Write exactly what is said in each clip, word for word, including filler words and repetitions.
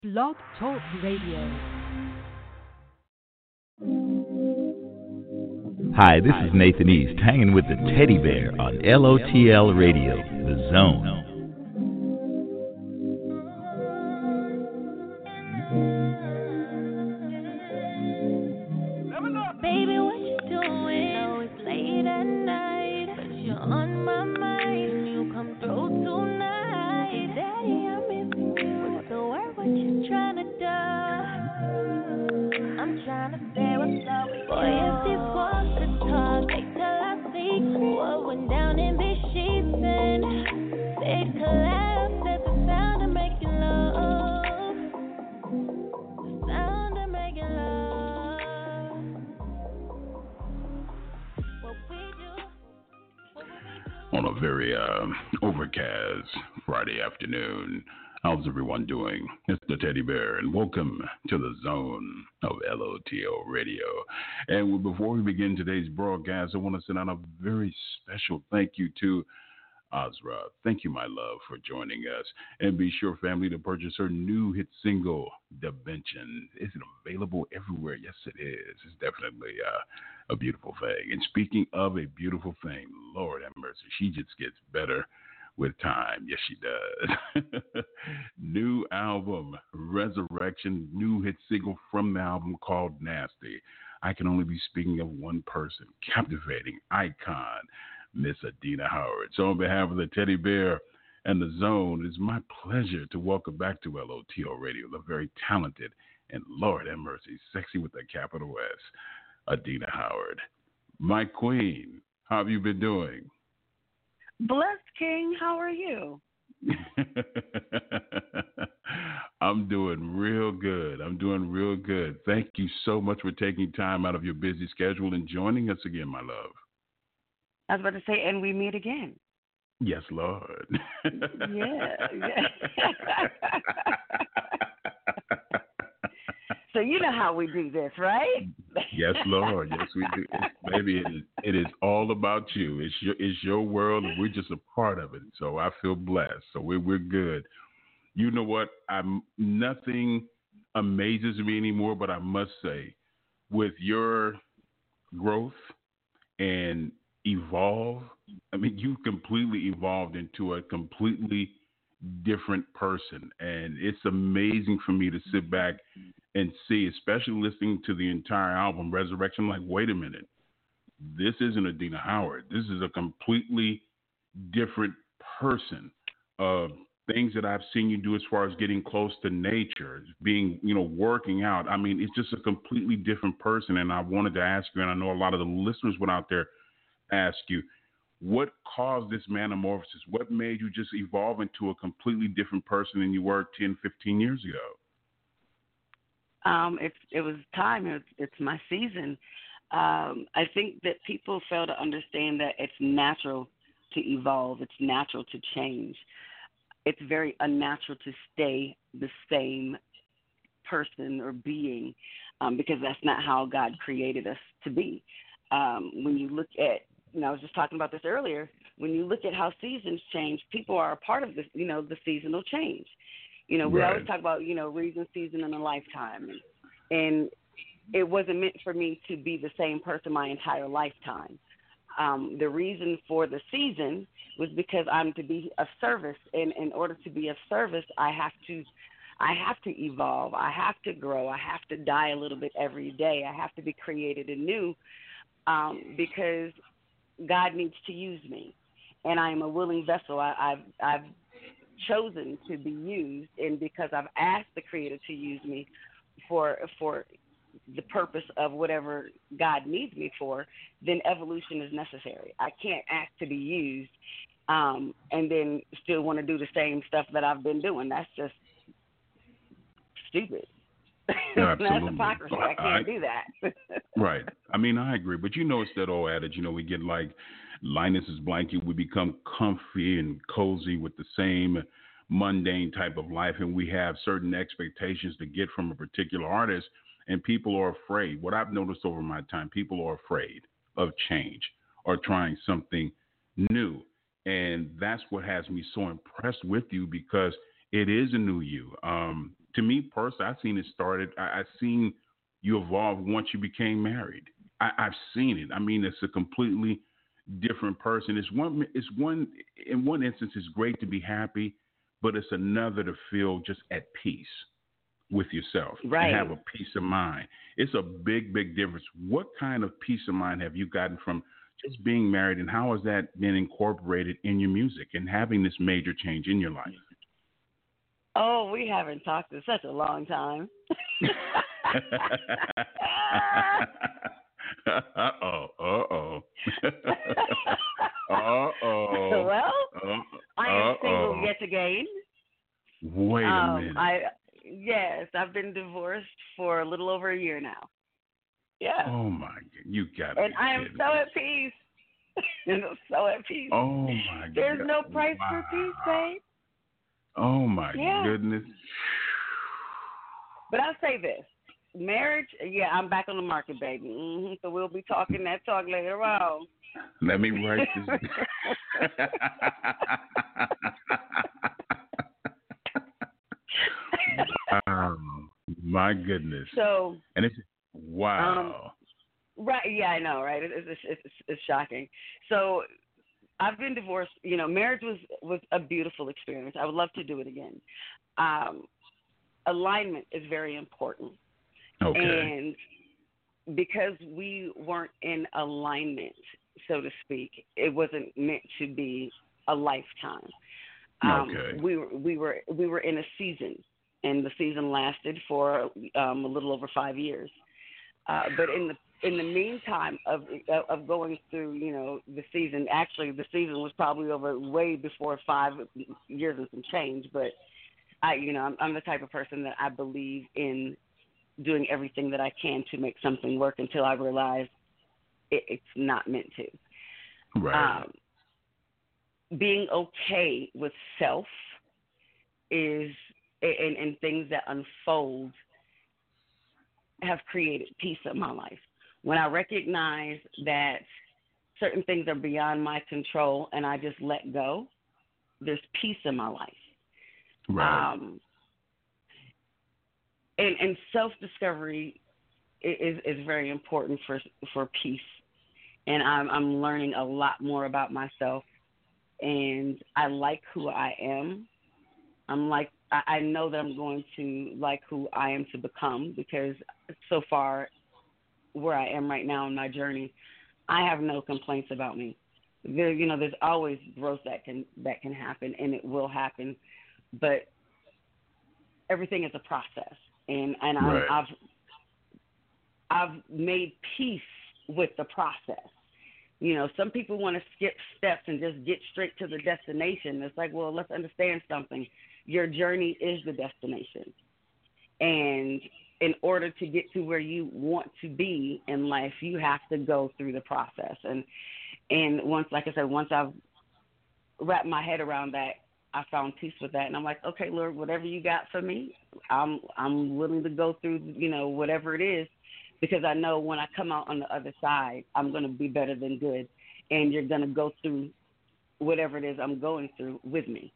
Blog Talk Radio. Hi, this is Nathan East, hanging with the Teddy Bear on L O T L Radio, The Zone. On a very uh, overcast Friday afternoon. How's everyone doing? It's the Teddy Bear, and welcome to the Zone of L O T L Radio. And before we begin today's broadcast, I want to send out a very special thank you to Azra. Thank you, my love, for joining us. And be sure, family, to purchase her new hit single, Dimension. Is it available everywhere? Yes, it is. It's definitely uh, a beautiful thing. And speaking of a beautiful thing, Lord have mercy, she just gets better with time. Yes, she does. New album, Resurrection, new hit single from the album called Nasty. I can only be speaking of one person, captivating icon, Miss Adina Howard. So on behalf of the Teddy Bear and the Zone, it's my pleasure to welcome back to L O T L Radio the very talented and, Lord have mercy, sexy with a capital S, Adina Howard. My queen, how have you been doing? Blessed King, how are you? I'm doing real good. I'm doing real good. Thank you so much for taking time out of your busy schedule and joining us again, my love. I was about to say, and we meet again. Yes, Lord. yeah. yeah. So you know how we do this, right? Yes, Lord. Yes, we do. It's, baby, it is, it is all about you. It's your it's your world, and we're just a part of it. So I feel blessed. So we're we're good. You know what? I'm nothing amazes me anymore, but I must say, with your growth and evolve, I mean, you completely evolved into a completely different person, and it's amazing for me to sit back and see, especially listening to the entire album Resurrection, like, wait a minute, this isn't Adina Howard. This is a completely different person. Uh, things that I've seen you do as far as getting close to nature, being, you know, working out. I mean, it's just a completely different person. And I wanted to ask you, and I know a lot of the listeners went out there ask you, what caused this metamorphosis? What made you just evolve into a completely different person than you were ten, fifteen years ago? Um, it, it was time. It's, it's my season. Um, I think that people fail to understand that it's natural to evolve. It's natural to change. It's very unnatural to stay the same person or being um, because that's not how God created us to be. Um, when you look at, you know, I was just talking about this earlier, when you look at how seasons change, people are a part of the, you know, the seasonal change. You know, we right. always talk about, you know, reason, season, and a lifetime. And, and it wasn't meant for me to be the same person my entire lifetime. Um, the reason for the season was because I'm to be of service. And in order to be of service, I have to I have to evolve. I have to grow. I have to die a little bit every day. I have to be created anew um, because God needs to use me. And I am a willing vessel. I, I've I've chosen to be used, and because I've asked the Creator to use me for for the purpose of whatever God needs me for, then evolution is necessary. I can't ask to be used um, and then still want to do the same stuff that I've been doing. That's just stupid. Yeah, That's hypocrisy. I can't I, do that. Right. I mean, I agree. But you know, it's that old adage, you know, we get like Linus's blanket, we become comfy and cozy with the same mundane type of life, and we have certain expectations to get from a particular artist, and people are afraid. What I've noticed over my time, people are afraid of change or trying something new. And that's what has me so impressed with you, because it is a new you. Um, to me personally, I've seen it started. I, I've seen you evolve once you became married. I, I've seen it. I mean, it's a completely different person. It's one. It's one. In one instance, it's great to be happy, but it's another to feel just at peace with yourself right. and have a peace of mind. It's a big, big difference. What kind of peace of mind have you gotten from just being married, and how has that been incorporated in your music and having this major change in your life? Oh, we haven't talked in such a long time. Uh-oh, uh-oh. Uh-oh. Well, uh-oh. I am single yet again. Wait a um, minute. I Yes, I've been divorced for a little over a year now. Yeah. Oh, my God. You got it. And I am so at peace. And I'm so at peace. Oh, my God. There's no price wow. for peace, babe. Oh, my yeah. goodness. But I'll say this. Marriage, yeah, I'm back on the market, baby. Mm-hmm. So we'll be talking that talk later on. Let me write this. Oh, my goodness. So, and it's wow. Um, right? Yeah, I know, right? It, it's, it's it's shocking. So, I've been divorced. You know, marriage was was a beautiful experience. I would love to do it again. Um, alignment is very important. Okay. And because we weren't in alignment, so to speak, it wasn't meant to be a lifetime. Um, okay. We were we were we were in a season, and the season lasted for um, a little over five years. Uh, but in the in the meantime of of going through, you know, the season, actually the season was probably over way before five years and some change. But I, you know, I'm, I'm the type of person that I believe in doing everything that I can to make something work until I realize it, it's not meant to. Right. Um, being okay with self is, and, and things that unfold have created peace in my life. When I recognize that certain things are beyond my control and I just let go, there's peace in my life. Right. Um, and, and self-discovery is, is very important for for peace. And I'm I'm learning a lot more about myself, and I like who I am. I'm like I, I know that I'm going to like who I am to become, because so far where I am right now in my journey, I have no complaints about me. There, you know, there's always growth that can that can happen, and it will happen, but everything is a process, and and right. I've I've made peace with the process. You know, some people want to skip steps and just get straight to the destination. It's like, well, let's understand something. Your journey is the destination, and in order to get to where you want to be in life, you have to go through the process. And and once, like I said, once I've wrapped my head around that, I found peace with that. And I'm like, okay, Lord, whatever you got for me, I'm I'm willing to go through, you know, whatever it is, because I know when I come out on the other side, I'm going to be better than good. And you're going to go through whatever it is I'm going through with me.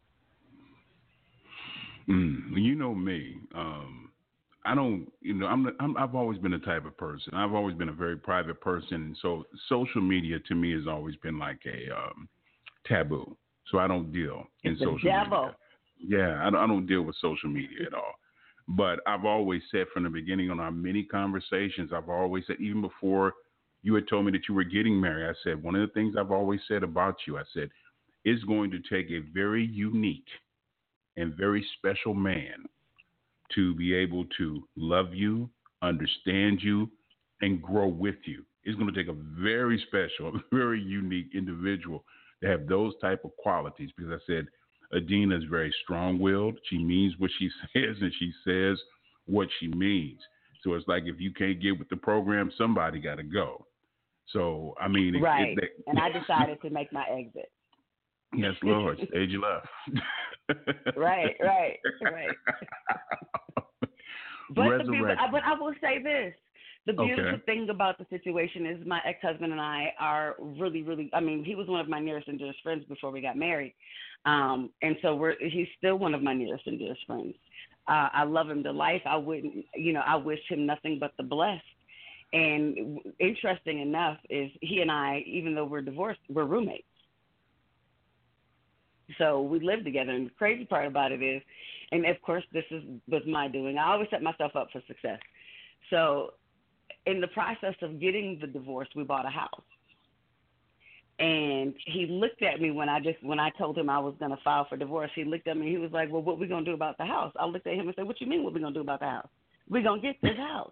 Mm, you know me. Um, I don't, you know, I'm, I'm, I've always been the type of person. I've always been a very private person. So social media to me has always been like a um, taboo. So I don't deal in It's the social devil. media. Yeah, I don't, I don't deal with social media at all. But I've always said from the beginning on our many conversations, I've always said, even before you had told me that you were getting married, I said, one of the things I've always said about you, I said, it's going to take a very unique and very special man to be able to love you, understand you, and grow with you. It's going to take a very special, very unique individual to have those type of qualities, because I said, Adina is very strong-willed. She means what she says, and she says what she means. So it's like, if you can't get with the program, somebody got to go. So, I mean. Right. It, it, and I decided to make my exit. Yes, Lord. Stage left. Right, right, right. But, the beautiful, but I will say this. The beautiful okay. thing about the situation is my ex-husband and I are really, really, I mean, he was one of my nearest and dearest friends before we got married. Um, and so we're, he's still one of my nearest and dearest friends. Uh, I love him to life. I wouldn't, you know, I wish him nothing but the best. And interesting enough is he and I, even though we're divorced, we're roommates. So we live together. And the crazy part about it is, and of course this is was my doing, I always set myself up for success. So in the process of getting the divorce, we bought a house. And he looked at me when I just when I told him I was going to file for divorce. He looked at me. He was like, "Well, what are we going to do about the house?" I looked at him and said, "What you mean? What are we going to do about the house? We're going to get this house."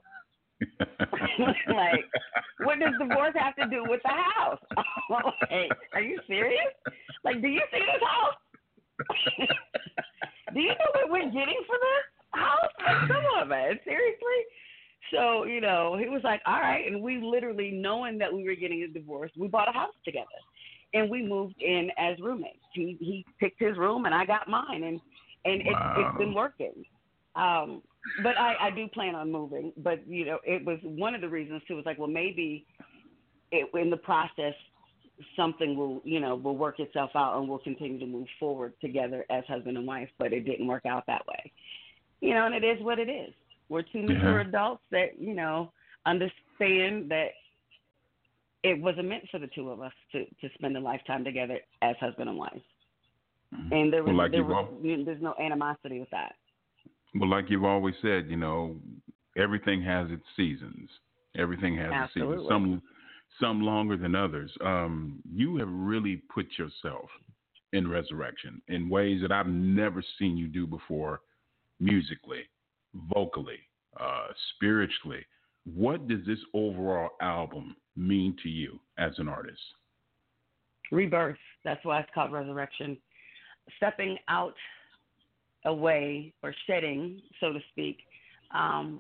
Like, what does divorce have to do with the house? Like, are you serious? Like, do you see this house? Do you know what we're getting for this house? Like, come on, man, seriously. So, you know, he was like, all right. And we literally, knowing that we were getting a divorce, we bought a house together. And we moved in as roommates. He he picked his room and I got mine. And, and wow. it, it's been working. Um, but I, I do plan on moving. But, you know, it was one of the reasons, too, was like, well, maybe it, in the process, something will, you know, will work itself out and we'll continue to move forward together as husband and wife. But it didn't work out that way. You know, and it is what it is. We're two mature yeah. adults that, you know, understand that it wasn't meant for the two of us to, to spend a lifetime together as husband and wife. Mm-hmm. And there was, well, like there was al- there's no animosity with that. Well, like you've always said, you know, everything has its seasons. Everything has Absolutely. its seasons. Some some longer than others. Um, you have really put yourself in Resurrection in ways that I've never seen you do before, musically, vocally, uh, spiritually. What does this overall album mean to you as an artist? Rebirth. That's why it's called Resurrection. Stepping out, away, or shedding, so to speak, um,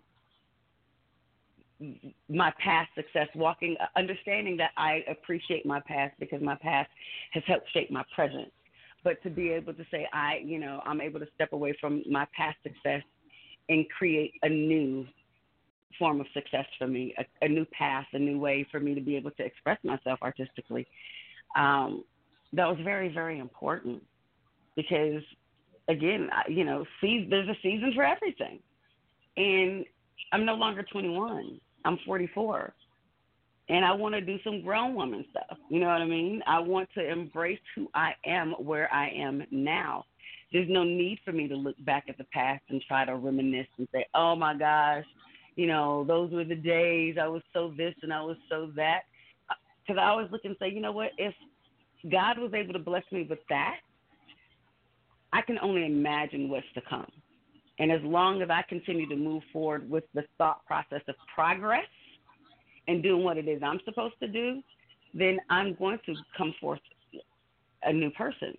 my past success, walking, understanding that I appreciate my past because my past has helped shape my present. But to be able to say, I, you know, I'm able to step away from my past success and create a new form of success for me, a, a new path, a new way for me to be able to express myself artistically. Um, that was very, very important because, again, I, you know, see, there's a season for everything. And I'm no longer twenty-one. I'm forty-four. And I want to do some grown woman stuff. You know what I mean? I want to embrace who I am where I am now. There's no need for me to look back at the past and try to reminisce and say, oh, my gosh, you know, those were the days I was so this and I was so that. Because I always look and say, you know what, if God was able to bless me with that, I can only imagine what's to come. And as long as I continue to move forward with the thought process of progress and doing what it is I'm supposed to do, then I'm going to come forth a new person.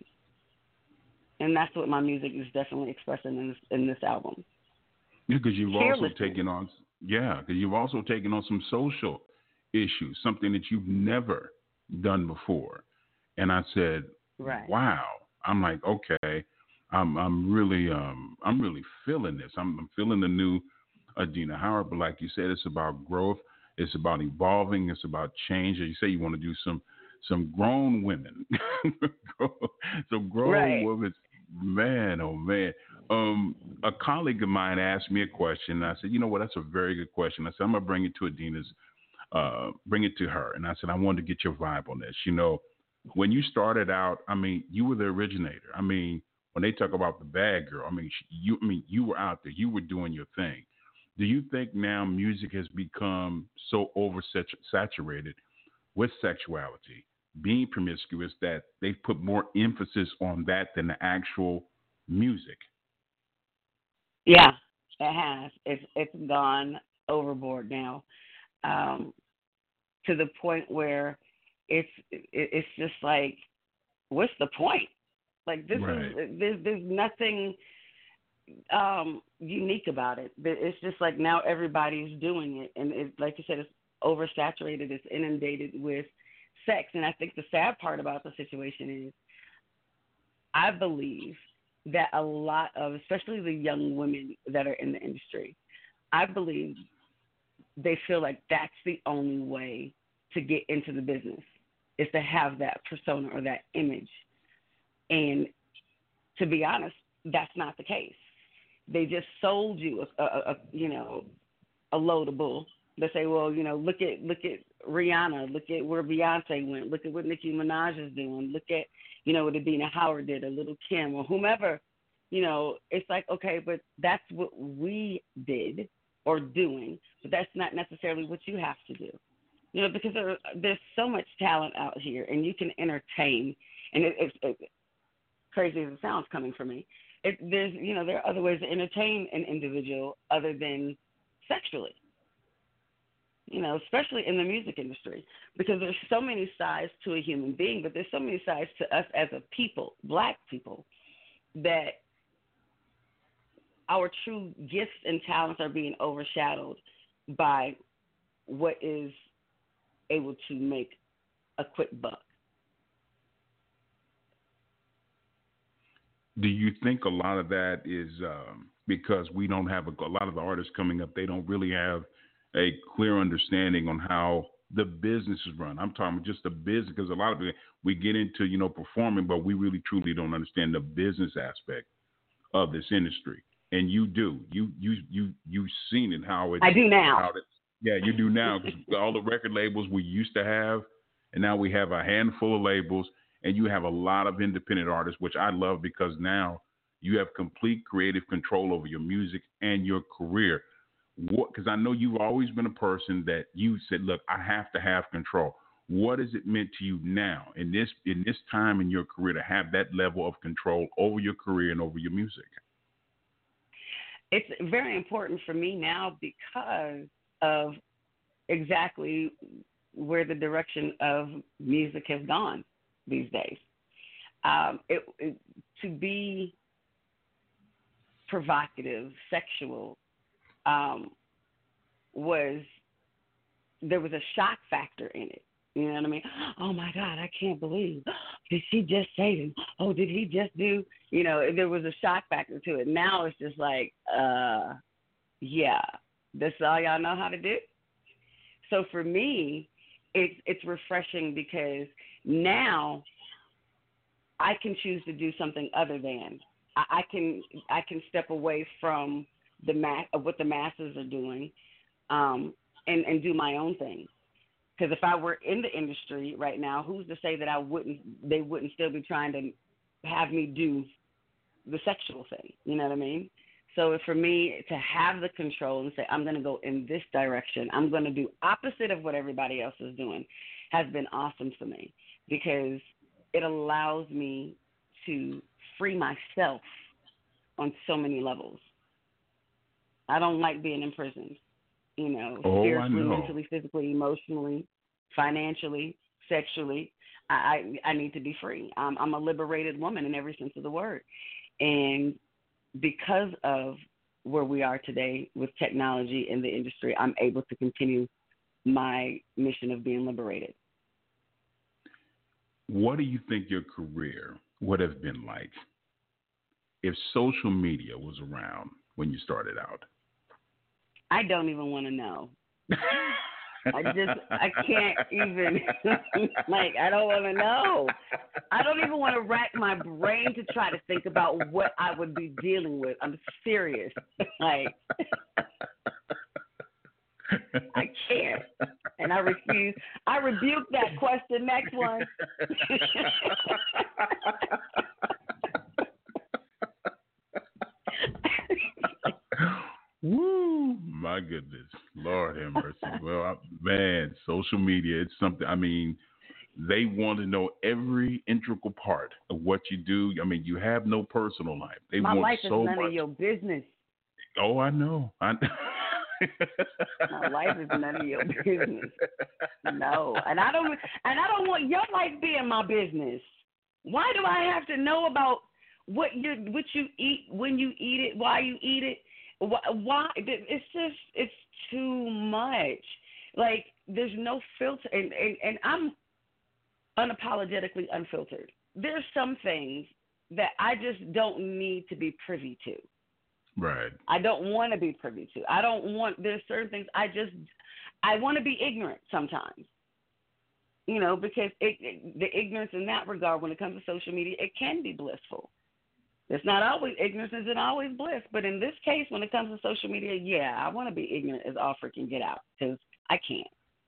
And that's what my music is definitely expressing in this, in this album. Yeah, because you've also taken on, yeah, because you've also taken on some social issues, something that you've never done before. And I said, right. Wow. I'm like, okay, I'm I'm really um I'm really feeling this. I'm, I'm feeling the new Adina Howard. But like you said, it's about growth. It's about evolving. It's about change. As you say, you want to do some some grown women, some grown right. women. Man, oh man. Um, a colleague of mine asked me a question. And I said, you know what? That's a very good question. I said, I'm gonna bring it to Adina's, uh, bring it to her. And I said, I wanted to get your vibe on this. You know, when you started out, I mean, you were the originator. I mean, when they talk about the bad girl, I mean, you, I mean, you were out there. You were doing your thing. Do you think now music has become so oversaturated with sexuality, being promiscuous, that they've put more emphasis on that than the actual music? Yeah, it has. It's it's gone overboard now, um, to the point where it's it, it's just like, what's the point? Like this right. is there's there's nothing um, unique about it. It's just like now everybody's doing it, and it, like you said, it's oversaturated. It's inundated with sex, and I think the sad part about the situation is, I believe that a lot of, especially the young women that are in the industry, I believe they feel like that's the only way to get into the business, is to have that persona or that image. And to be honest, that's not the case. they just sold you a, a, a you know a load of bull. They say, well, you know, look at look at Rihanna, look at where Beyonce went, look at what Nicki Minaj is doing, look at, you know, what Adina Howard did, or Little Kim, or whomever. You know, it's like, okay, but that's what we did or doing, but that's not necessarily what you have to do. You know, because there, there's so much talent out here, and you can entertain, and it, it's it, crazy as it sounds coming from me. It, there's, you know, there are other ways to entertain an individual other than sexually. You know, especially in the music industry, because there's so many sides to a human being, but there's so many sides to us as a people, Black people, that our true gifts and talents are being overshadowed by what is able to make a quick buck. Do you think a lot of that is um, because we don't have a, a lot of the artists coming up, they don't really have a clear understanding on how the business is run? I'm talking just the business, because a lot of it, we get into, you know, performing, but we really truly don't understand the business aspect of this industry. And you do. You you you you've seen it, how it. I do now. How it, yeah, you do now, because all the record labels we used to have, and now we have a handful of labels, and you have a lot of independent artists, which I love, because now you have complete creative control over your music and your career. What? Because I know you've always been a person that you said, look, I have to have control. What has it meant to you now in this in this time in your career to have that level of control over your career and over your music? It's very important for me now because of exactly where the direction of music has gone these days. Um, it, it, to be provocative, sexual, um, was, there was a shock factor in it. You know what I mean? Oh my God, I can't believe. Did she just say this? Oh, did he just do? You know, there was a shock factor to it. Now it's just like, uh, yeah, that's all y'all know how to do. So for me, it's it's refreshing, because now I can choose to do something other than. I, I can I can step away from the ma- of what the masses are doing, um, and and do my own thing. Because if I were in the industry right now, who's to say that I wouldn't? They wouldn't still be trying to have me do the sexual thing. You know what I mean? So for me to have the control and say, I'm going to go in this direction, I'm going to do opposite of what everybody else is doing, has been awesome for me, because it allows me to free myself on so many levels. I don't like being imprisoned. You know, oh, spiritually, I know. mentally, physically, emotionally, financially, sexually. I, I, I need to be free. I'm, I'm a liberated woman in every sense of the word. And because of where we are today with technology in the industry, I'm able to continue my mission of being liberated. What do you think your career would have been like if social media was around when you started out? I don't even want to know. I just, I can't even, like, I don't want to know. I don't even want to rack my brain to try to think about what I would be dealing with. I'm serious. Like, I can't. And I refuse. I rebuke that question. Next one. Woo, my goodness. Lord have mercy. Well, I, man, social media, it's something, I mean, they want to know every integral part of what you do. I mean, you have no personal life. They My want life so is none much. of your business. Oh, I know. I My life is none of your business. No, and I don't. And I don't want your life being my business. Why do I have to know about what you what you eat, when you eat it, why you eat it? Why, why? It's just it's too much. Like, there's no filter, and, and, and I'm unapologetically unfiltered. There's some things that I just don't need to be privy to. Right. I don't want to be privy to. I don't want, there's certain things I just, I want to be ignorant sometimes. You know, because it, it, the ignorance in that regard, when it comes to social media, it can be blissful. It's not always ignorance isn't always bliss, but in this case, when it comes to social media, yeah, I want to be ignorant as all freaking get out because I can't.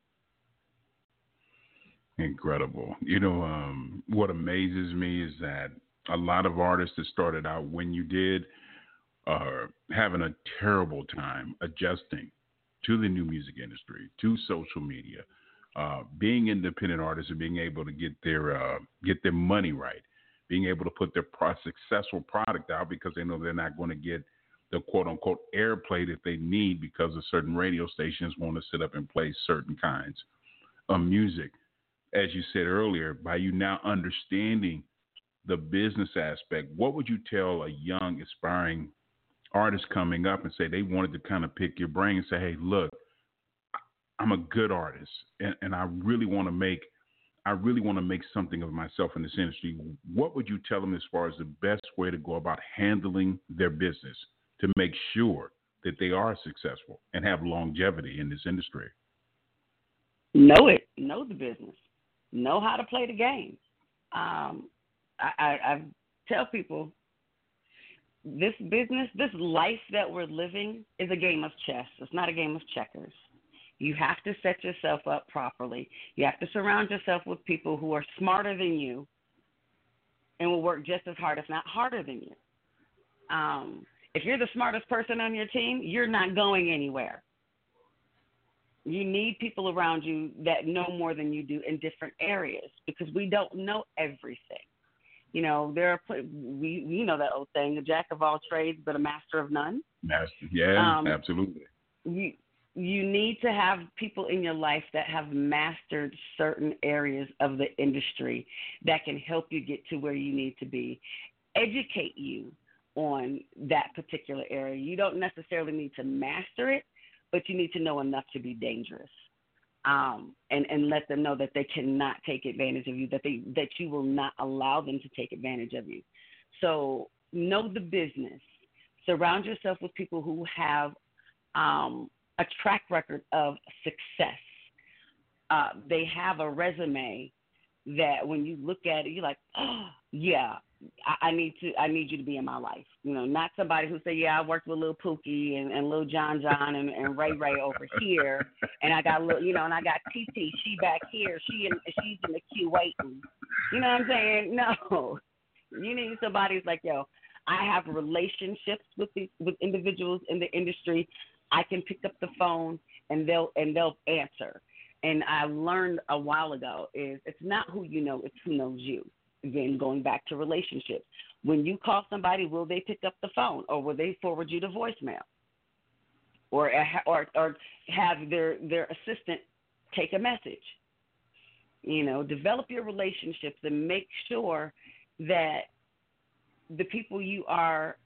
Incredible. You know, um, what amazes me is that a lot of artists that started out when you did are having a terrible time adjusting to the new music industry, to social media, uh, being independent artists and being able to get their uh, get their money right, being able to put their pro- successful product out because they know they're not going to get the quote unquote airplay that they need because of certain radio stations want to sit up and play certain kinds of music. As you said earlier, by you now understanding the business aspect, what would you tell a young aspiring artist coming up and say they wanted to kind of pick your brain and say, hey, look, I'm a good artist and, and I really want to make I really want to make something of myself in this industry. What would you tell them as far as the best way to go about handling their business to make sure that they are successful and have longevity in this industry? Know it. Know the business. Know how to play the game. Um, I, I, I tell people this business, this life that we're living is a game of chess. It's not a game of checkers. You have to set yourself up properly. You have to surround yourself with people who are smarter than you and will work just as hard, if not harder than you. Um, if you're the smartest person on your team, you're not going anywhere. You need people around you that know more than you do in different areas because we don't know everything. You know, there are we you know that old saying, a jack of all trades but a master of none. Master, yeah, um, absolutely. You you need to have people in your life that have mastered certain areas of the industry that can help you get to where you need to be, educate you on that particular area. You don't necessarily need to master it, but you need to know enough to be dangerous. Um, and, and let them know that they cannot take advantage of you, that they that you will not allow them to take advantage of you. So know the business. Surround yourself with people who have um, a track record of success. Uh, they have a resume that when you look at it, you're like, oh, yeah, I, I need to. I need you to be in my life. You know, not somebody who say, yeah, I worked with Lil Pookie and, and Lil John John and, and Ray Ray over here, and I got little, you know, and I got T T, she back here, she in, she's in the queue waiting. You know what I'm saying? No, you need somebody who's like, yo, I have relationships with these with individuals in the industry. I can pick up the phone and they'll and they'll answer. And I learned a while ago is it's not who you know, it's who knows you. Again, going back to relationships. When you call somebody, will they pick up the phone or will they forward you to voicemail? Or or or have their, their assistant take a message? You know, develop your relationships and make sure that the people you are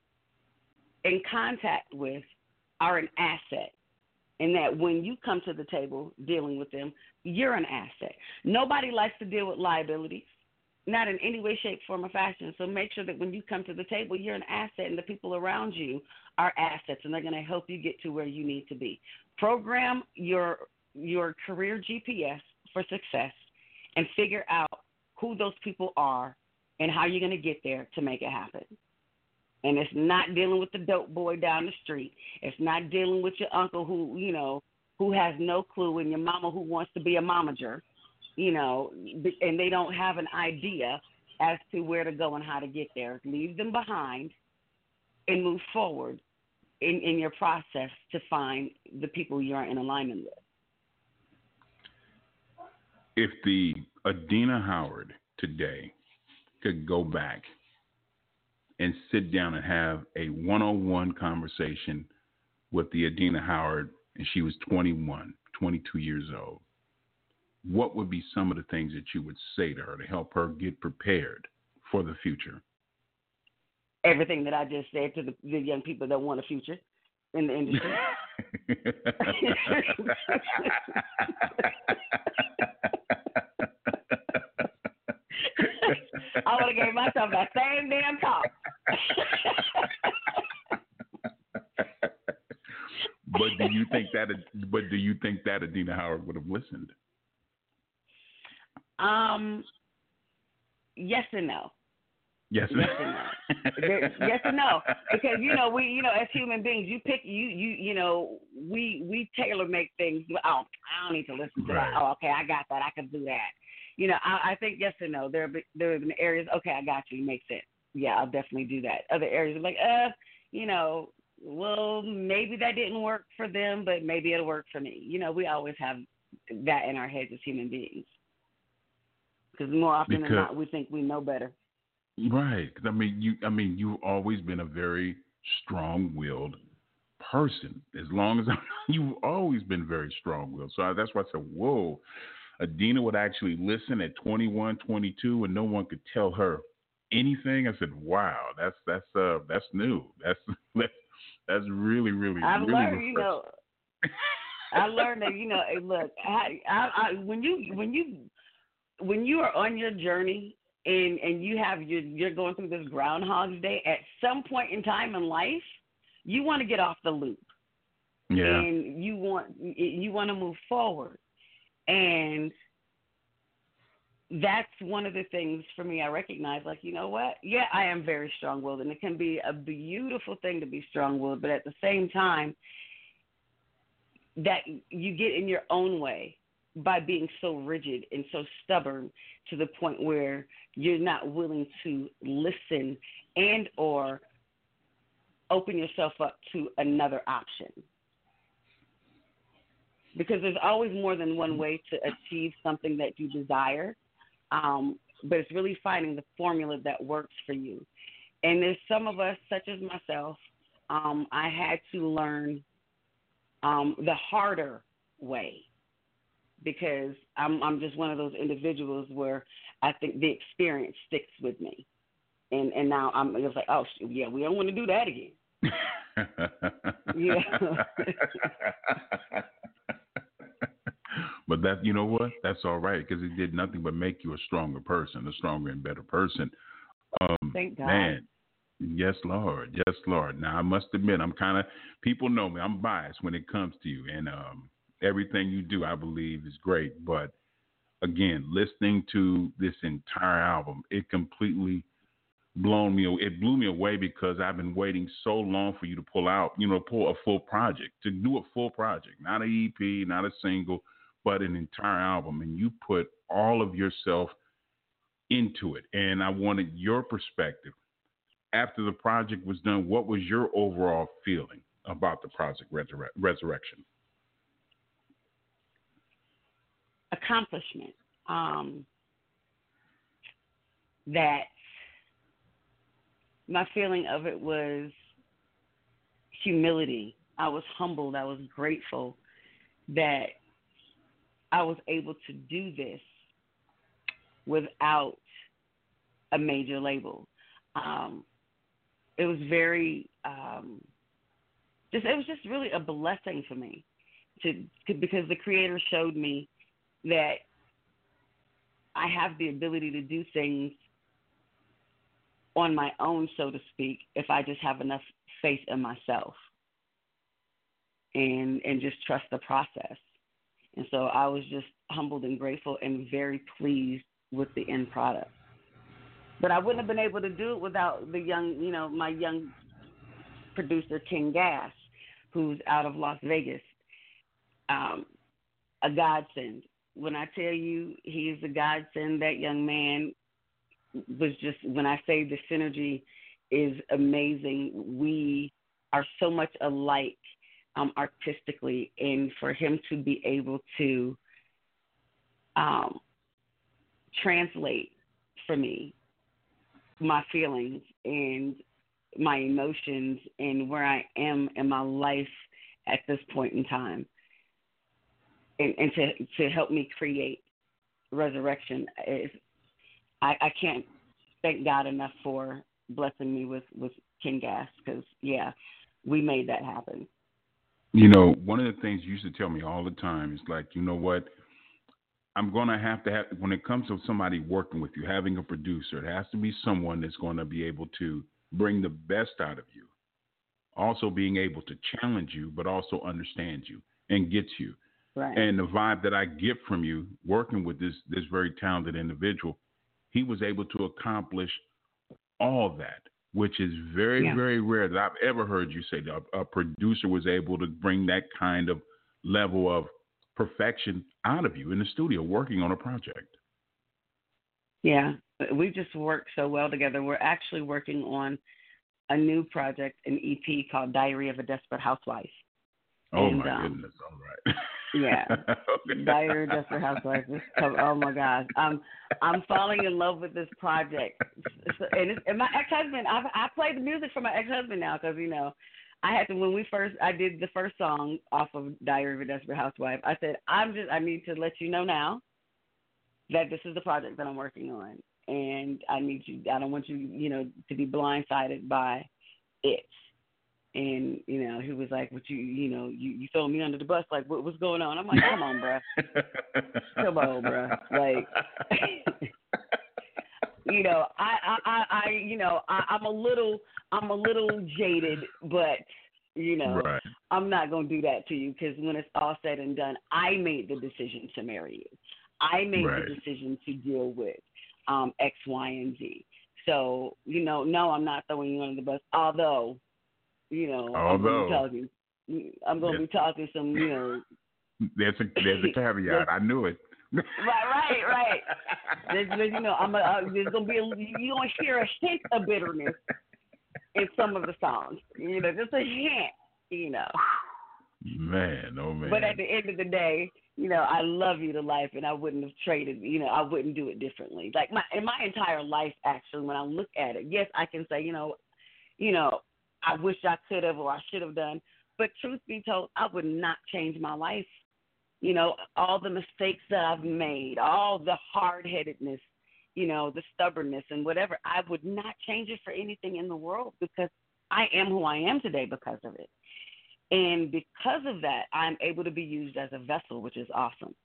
in contact with are an asset. And that when you come to the table dealing with them, you're an asset. Nobody likes to deal with liabilities, not in any way, shape, form, or fashion. So make sure that when you come to the table, you're an asset and the people around you are assets, and they're going to help you get to where you need to be. Program your your career G P S for success and figure out who those people are and how you're going to get there to make it happen. And it's not dealing with the dope boy down the street. It's not dealing with your uncle who, you know, who has no clue, and your mama who wants to be a momager, you know, and they don't have an idea as to where to go and how to get there. Leave them behind and move forward in, in your process to find the people you're in alignment with. If the Adina Howard today could go back and sit down and have a one-on-one conversation with the Adina Howard, and she was twenty-one, twenty-two years old, what would be some of the things that you would say to her to help her get prepared for the future? Everything that I just said to the, the young people that want a future in the industry. I would have gave myself that same damn talk. But do you think that? But do you think that Adina Howard would have listened? Um. Yes and no. Yes. Yes and no. There- yes and no. Because you know we you know as human beings you pick you you you know we we tailor make things. Oh, I don't need to listen to Right. that. Oh, okay, I got that. I can do that. You know, I, I think yes and no. There be- there have been areas. Okay, I got you. Makes sense. Yeah, I'll definitely do that. Other areas are like, uh, you know, well maybe that didn't work for them, but maybe it'll work for me. You know, we always have that in our heads as human beings. Because more often Because than not, we think we know better. right. 'Cause I mean, you. I mean, you've always been a very strong-willed person. As long as you've always been very strong-willed. So I, that's why I said, "Whoa." Adina would actually listen at twenty-one, twenty-two, and no one could tell her anything. I said, "Wow, that's that's uh that's new. That's that's, that's really really I've really learned, refreshing." you know, I learned that, you know, hey, look, I, I, I, when you when you when you are on your journey and and you have your you're going through this Groundhog's Day, at some point in time in life, you want to get off the loop, Yeah. and you want you want to move forward, and that's one of the things for me I recognize, like, you know what? Yeah, I am very strong-willed, and it can be a beautiful thing to be strong-willed, but at the same time, that you get in your own way by being so rigid and so stubborn to the point where you're not willing to listen and or open yourself up to another option. Because there's always more than one way to achieve something that you desire, um, but it's really finding the formula that works for you. And there's some of us, such as myself, um, I had to learn um, the harder way, because I'm I'm just one of those individuals where I think the experience sticks with me, and and now I'm just like, oh yeah, we don't want to do that again. Yeah. But that, you know what? That's all right, because it did nothing but make you a stronger person, a stronger and better person. Um, Thank God. Man, yes, Lord. Yes, Lord. Now, I must admit, I'm kind of, people know me, I'm biased when it comes to you. And um, everything you do, I believe, is great. But again, listening to this entire album, it completely blown me, it blew me away, because I've been waiting so long for you to pull out, you know, pull a full project, to do a full project, not an E P, not a single, but an entire album. And you put all of yourself into it. And I wanted your perspective. After the project was done, what was your overall feeling about the project Resur- Resurrection? Accomplishment. Um, that my feeling of it was humility. I was humbled. I was grateful that I was able to do this without a major label. Um, it was very, um, just it was just really a blessing for me to, to because the Creator showed me that I have the ability to do things on my own, so to speak, if I just have enough faith in myself and and just trust the process. And so I was just humbled and grateful and very pleased with the end product. But I wouldn't have been able to do it without the young, you know, my young producer, King Gas, who's out of Las Vegas. Um, a godsend. When I tell you he's a godsend, that young man was just, when I say the synergy is amazing, we are so much alike um, artistically, and for him to be able to um, translate for me my feelings and my emotions and where I am in my life at this point in time, and, and to to help me create Resurrection, is I, I can't thank God enough for blessing me with, with King Gas, because, yeah, we made that happen. You know, one of the things you used to tell me all the time is like, you know what, I'm going to have to have, when it comes to somebody working with you, having a producer, it has to be someone that's going to be able to bring the best out of you, also being able to challenge you, but also understand you and get you. Right. And the vibe that I get from you working with this this very talented individual, he was able to accomplish all that, which is very, Yeah. very rare that I've ever heard you say that a, a producer was able to bring that kind of level of perfection out of you in the studio working on a project. Yeah, we just work so well together. We're actually working on a new project, an E P called Diary of a Desperate Housewife. Oh, and, my um, goodness. All right. Yeah. Okay. Diary of a Desperate Housewife. This cover, oh, my gosh. I'm I'm falling in love with this project. So, and, it's, and my ex-husband, I, I play the music for my ex-husband now because, you know, I had to, when we first, I did the first song off of Diary of a Desperate Housewife. I said, I'm just, I need to let you know now that this is the project that I'm working on. And I need you, I don't want you, you know, to be blindsided by it. And, you know, he was like, what you, you know, you, you throw me under the bus. Like, what, what's going on? I'm like, come on, bruh. Come on, bruh. Like, you know, I, I, I, I you know, I, I'm a little, I'm a little jaded, but, you know, Right. I'm not going to do that to you because when it's all said and done, I made the decision to marry you. I made Right. the decision to deal with um, X, Y, and Z. So, you know, no, I'm not throwing you under the bus, although, you know, Although, I'm going to be talking, I'm going to be talking some, you know. There's a, there's a caveat. I knew it. Right, right, right. There's, there's, you know, I'm a, uh, there's going to be, a, you're going to hear a hint of bitterness in some of the songs. You know, just a hint, you know. Man, oh, man. But at the end of the day, you know, I love you to life, and I wouldn't have traded, you know, I wouldn't do it differently. Like, my in my entire life, actually, when I look at it, yes, I can say, you know, you know, I wish I could have or I should have done. But truth be told, I would not change my life. You know, all the mistakes that I've made, all the hard-headedness, you know, the stubbornness and whatever, I would not change it for anything in the world because I am who I am today because of it. And because of that, I'm able to be used as a vessel, which is awesome.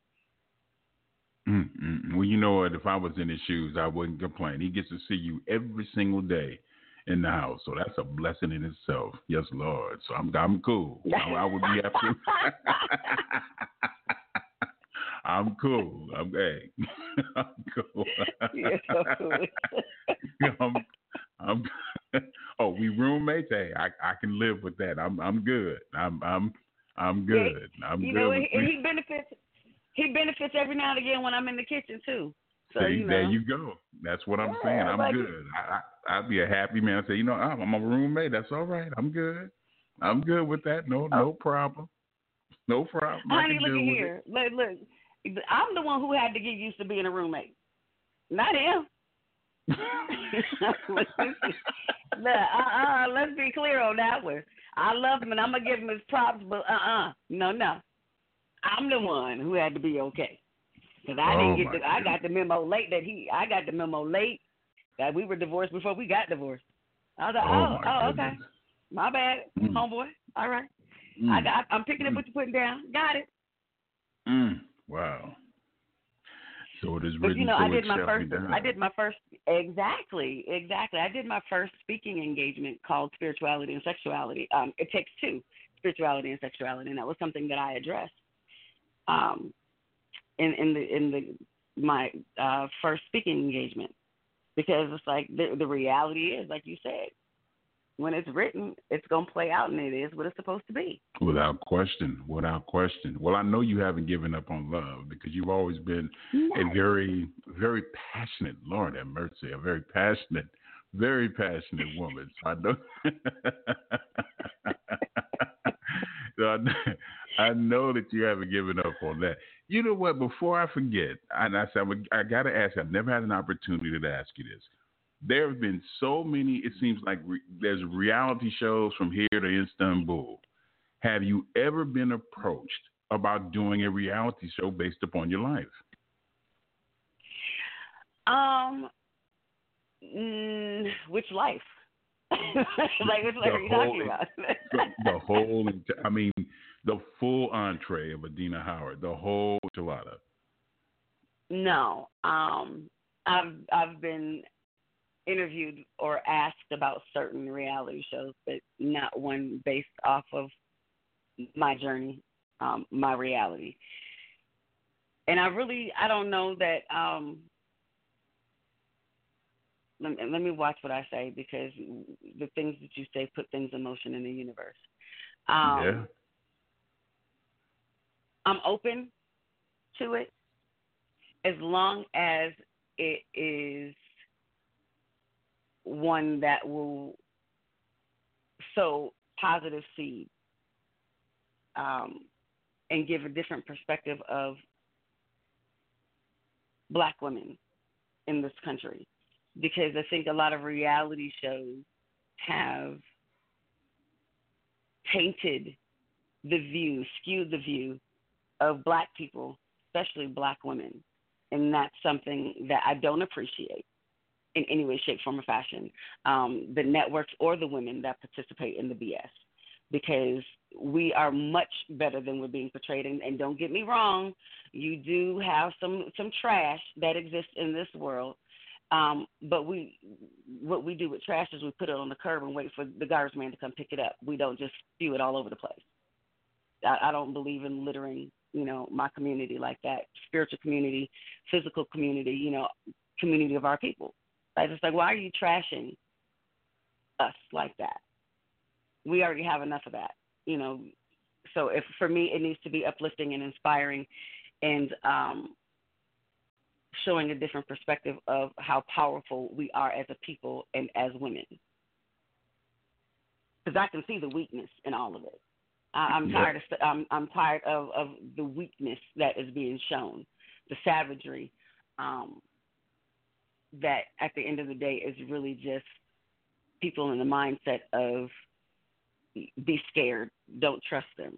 Mm-mm. Well, you know what? If I was in his shoes, I wouldn't complain. He gets to see you every single day in the house, so that's a blessing in itself. Yes, Lord. So I'm I'm cool. I, I would be absolutely. I'm cool. I'm hey. I'm cool. You're so cool. I'm, I'm, oh, we roommates. Hey, I, I can live with that. I'm I'm good. I'm I'm I'm good. I'm you good. know, with and he benefits. He benefits every now and again when I'm in the kitchen too. So See, you know. there you go. That's what I'm Yeah, saying. I'm like, good. I, I I'd be a happy man. I say, you know, I'm, I'm a roommate. That's all right. I'm good. I'm good with that. No, no problem. No problem. I honey, can look deal at with here. Look, look. I'm the one who had to get used to being a roommate, not him. Look, uh-uh, let's be clear on that one. I love him and I'm gonna give him his props, but uh-uh, no, no. I'm the one who had to be okay. Because I Oh, didn't get my the, I got the memo late that he, I got the memo late that we were divorced before we got divorced. I was like, Oh, oh, my oh, goodness. okay. My bad, Mm. homeboy. All right. Mm. I got, I'm picking up Mm. what you're putting down. Got it. Mm. Wow. So it is But written, you know, so I did it my shall first, be done. I did my first, exactly, exactly. I did my first speaking engagement called Spirituality and Sexuality. Um, it takes two, spirituality and sexuality, and that was something that I addressed. Um, in in the in the my uh, first speaking engagement, because it's like the the reality is, like you said, when it's written, it's gonna play out, and it is what it's supposed to be. Without question, without question. Well, I know you haven't given up on love because you've always been Nice. a very, very passionate, Lord have mercy, a very passionate, very passionate woman. So I know, so I, I know that you haven't given up on that. You know what? Before I forget, and I said I got to ask you. I've never had an opportunity to ask you this. There have been so many. It seems like re, there's reality shows from here to Istanbul. Have you ever been approached about doing a reality show based upon your life? Um, mm, which life? Like which life The are you whole, talking about? the, the whole. I mean, the full entree of Adina Howard. The whole enchilada. No. Um, I've I've been interviewed or asked about certain reality shows, but not one based off of my journey, um, my reality. And I really, I don't know that, um, let, let me watch what I say, because the things that you say put things in motion in the universe. Um, yeah. I'm open to it as long as it is one that will sow positive seed, um, and give a different perspective of Black women in this country. Because I think a lot of reality shows have tainted the view, skewed the view of Black people, especially Black women. And that's something that I don't appreciate in any way, shape, form, or fashion, um, the networks or the women that participate in the B S. Because we are much better than we're being portrayed. And, and don't get me wrong, you do have some, some trash that exists in this world. Um, but we, what we do with trash is we put it on the curb and wait for the garbage man to come pick it up. We don't just spew it all over the place. I, I don't believe in littering, you know, my community like that. Spiritual community, physical community, you know, community of our people. I just like, why are you trashing us like that? We already have enough of that, you know. So if for me, it needs to be uplifting and inspiring, and um, showing a different perspective of how powerful we are as a people and as women. Because I can see the weakness in all of it. I, I'm yeah. tired of I'm I'm tired of, of the weakness that is being shown, the savagery. Um, that at the end of the day is really just people in the mindset of be scared, don't trust them.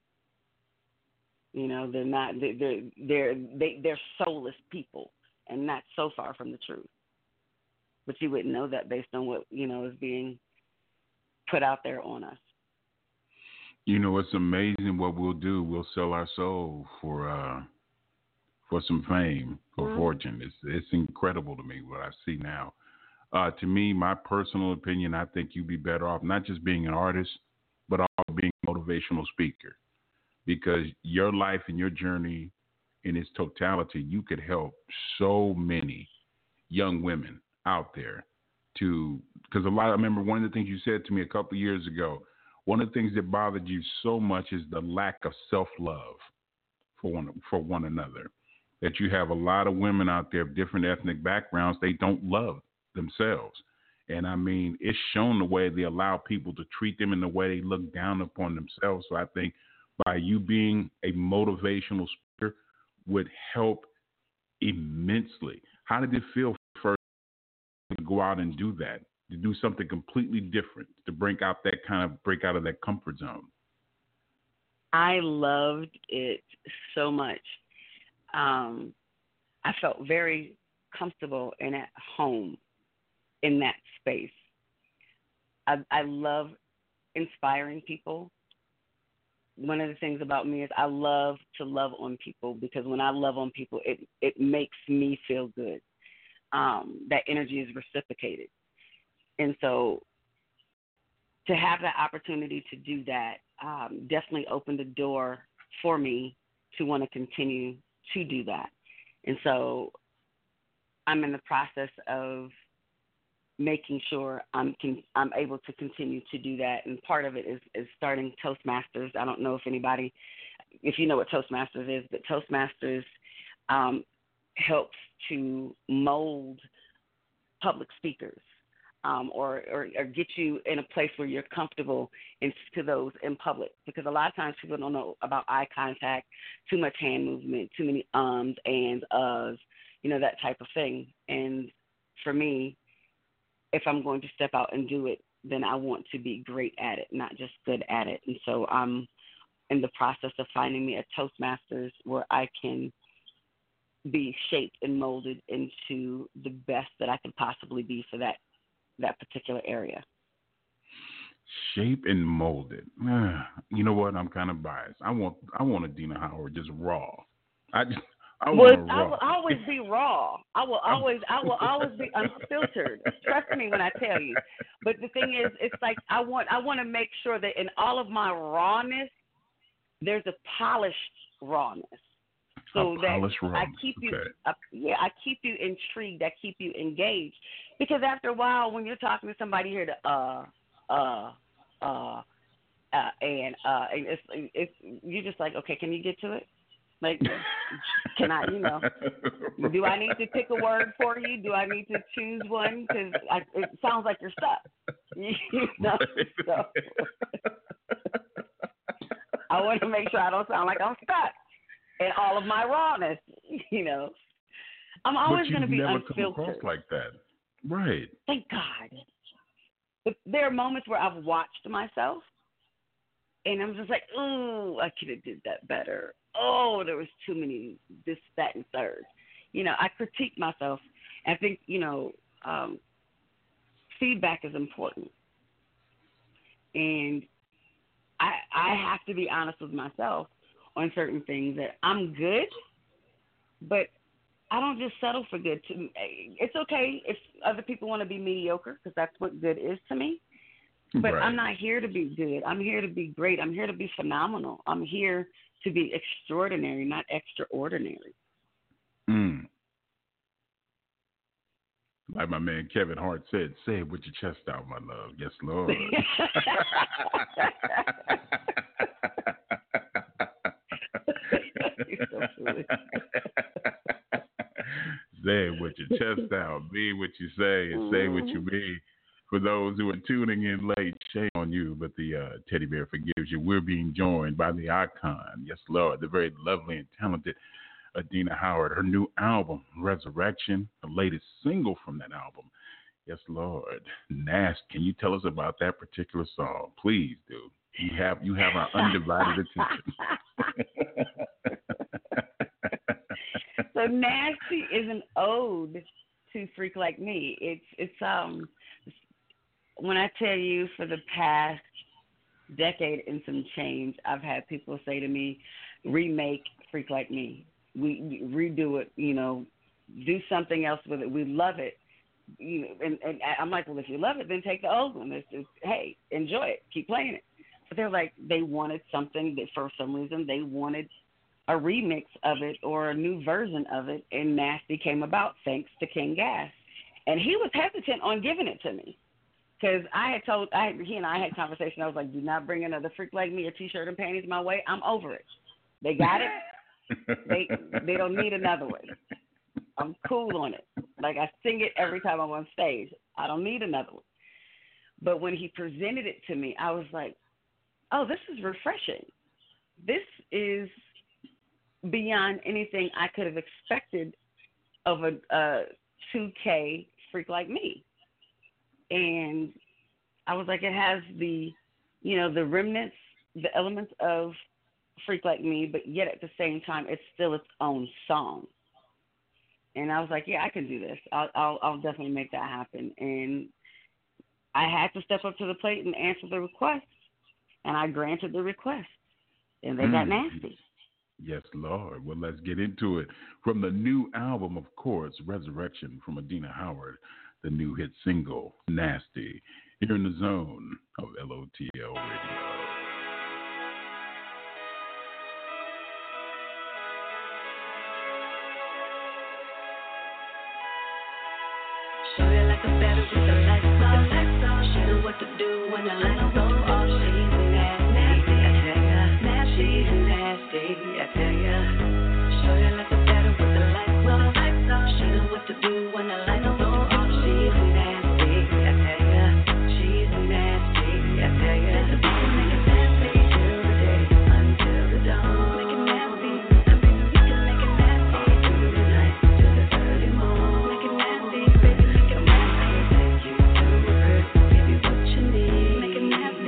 You know, they're not, they're, they're, they're, they, they're soulless people, and that's so far from the truth. But you wouldn't know that based on what, you know, is being put out there on us. You know, it's amazing what we'll do. We'll sell our soul for, uh, for some fame or mm-hmm. fortune. It's, it's incredible to me what I see now. Uh, to me, my personal opinion, I think you'd be better off not just being an artist, but also being a motivational speaker. Because your life and your journey in its totality, you could help so many young women out there to, because a lot, I remember one of the things you said to me a couple of years ago, one of the things that bothered you so much is the lack of self-love for one, for one another. That you have a lot of women out there of different ethnic backgrounds, they don't love themselves. And I mean, it's shown the way they allow people to treat them in the way they look down upon themselves. So I think by you being a motivational speaker would help immensely. How did it feel first to go out and do that, to do something completely different, to break out that kind of break out of that comfort zone? I loved it so much. Um, I felt very comfortable and at home in that space. I, I love inspiring people. One of the things about me is I love to love on people, because when I love on people, it, it makes me feel good. Um, that energy is reciprocated. And so to have that opportunity to do that um, definitely opened the door for me to want to continue to do that. And so I'm in the process of making sure I'm can, I'm able to continue to do that. And part of it is, is starting Toastmasters. I don't know if anybody, if you know what Toastmasters is, but Toastmasters um, helps to mold public speakers um, or, or, or get you in a place where you're comfortable in, to those in public. Because a lot of times people don't know about eye contact, too much hand movement, too many ums, ands, uhs, you know, that type of thing. And for me, if I'm going to step out and do it, then I want to be great at it, not just good at it. And so I'm in the process of finding me a Toastmasters where I can be shaped and molded into the best that I can possibly be for that that particular area. Shape and molded. You know what? I'm kind of biased. I want I want Adina Howard just raw. I just I well, want I raw. will always be raw. I will always I will always be unfiltered. Trust me when I tell you. But the thing is, it's like I want I want to make sure that in all of my rawness, there's a polished rawness. so a that polished rum. I keep you, okay. uh, yeah, I keep you intrigued. I keep you engaged because after a while, when you're talking to somebody here, to uh, uh, uh, uh, and uh, and it's it's you're just like, okay, can you get to it? Like, can I, you know, do I need to pick a word for you? Do I need to choose one? Because it sounds like you're stuck. You know, so I want to make sure I don't sound like I'm stuck in all of my rawness. You know, I'm always going to be never unfiltered. Come across like that, right? Thank God. But there are moments where I've watched myself, and I'm just like, ooh, I could have did that better. Oh, there was too many this, that, and third. You know, I critique myself. I think, you know, um, feedback is important. And I I have to be honest with myself on certain things that I'm good, but I don't just settle for good. It's okay if other people want to be mediocre because that's what good is to me. But right. I'm not here to be good. I'm here to be great. I'm here to be phenomenal. I'm here to be extraordinary, not extraordinary. Mm. Like my man Kevin Hart said, say it with your chest out, my love. Yes, Lord. Say it with your chest out. Be what you say and say what you be. For those who are tuning in late, shame on you, but the uh, teddy bear forgives you. We're being joined by the icon, yes, Lord, the very lovely and talented Adina Howard. Her new album, Resurrection, the latest single from that album, yes, Lord, Nasty. Can you tell us about that particular song? Please do. You have you have our undivided attention. So Nasty is an ode to Freak Like Me. It's it's um. When I tell you for the past decade and some change, I've had people say to me, remake Freak Like Me. We, we redo it, you know, do something else with it. We love it. You know, and, and I'm like, well, if you love it, then take the old one. It's, it's, hey, enjoy it. Keep playing it. But they're like, they wanted something that for some reason they wanted a remix of it or a new version of it, and Nasty came about thanks to King Gas. And he was hesitant on giving it to me. Because I had told, I, he and I had conversation. I was like, do not bring another Freak Like Me, a T-shirt and panties my way. I'm over it. They got it. they they don't need another one. I'm cool on it. Like, I sing it every time I'm on stage. I don't need another one. But when he presented it to me, I was like, oh, this is refreshing. This is beyond anything I could have expected of a, a two K Freak Like Me. And I was like, it has the, you know, the remnants, the elements of Freak Like Me, but yet at the same time, it's still its own song. And I was like, yeah, I can do this. I'll, I'll, I'll definitely make that happen. And I had to step up to the plate and answer the request. And I granted the request. And they mm. got nasty. Yes, Lord. Well, let's get into it. From the new album, of course, Resurrection from Adina Howard, the new hit single, Nasty, here in the zone of L O T L Radio. Show you like a battle with the lights off. Show you what to do when the lights go off. She's nasty, I tell ya. She's nasty, I tell ya. Show you like a battle with the lights off. Show you what to do when the lights go off. She's nasty, I tell ya. She's nasty, I tell ya. Let the beat make it nasty till the day, until the dawn. Make it nasty, I mean we can make it nasty through the night to the early morn. Make it nasty, baby, come on, I'll take you to a crib, give you what you need. Make it nasty.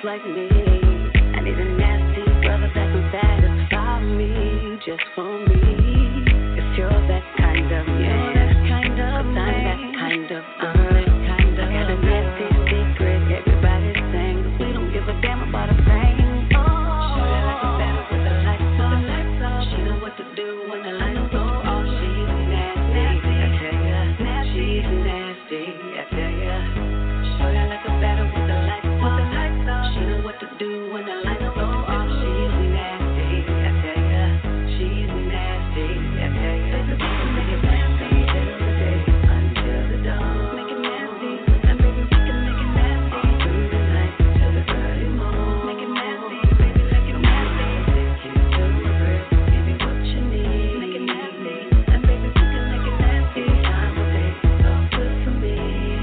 like me. I need a nasty brother that can satisfy me just for me. If you're that kind of man, that kind of I'm that kind of, I'm that kind of. I got a nasty secret everybody sings. We don't give a damn about a thing. Oh, shoot it like a battle with the lights off. She know what to do when the lights go off. She's nasty, I tell ya. She's nasty, I tell ya. Shoot it like a battle with the lights off. She know what to do when the lights go off. She's nasty, I tell ya. She's nasty, I tell ya. Make it nasty till the day, until the dawn. Make it nasty, and baby we can make it nasty all through the night till the early morn. Make it nasty, baby, make it nasty. Take you to a crib, give you what you need. Make it nasty, and baby we can make it nasty. Time of day, it's all good for me.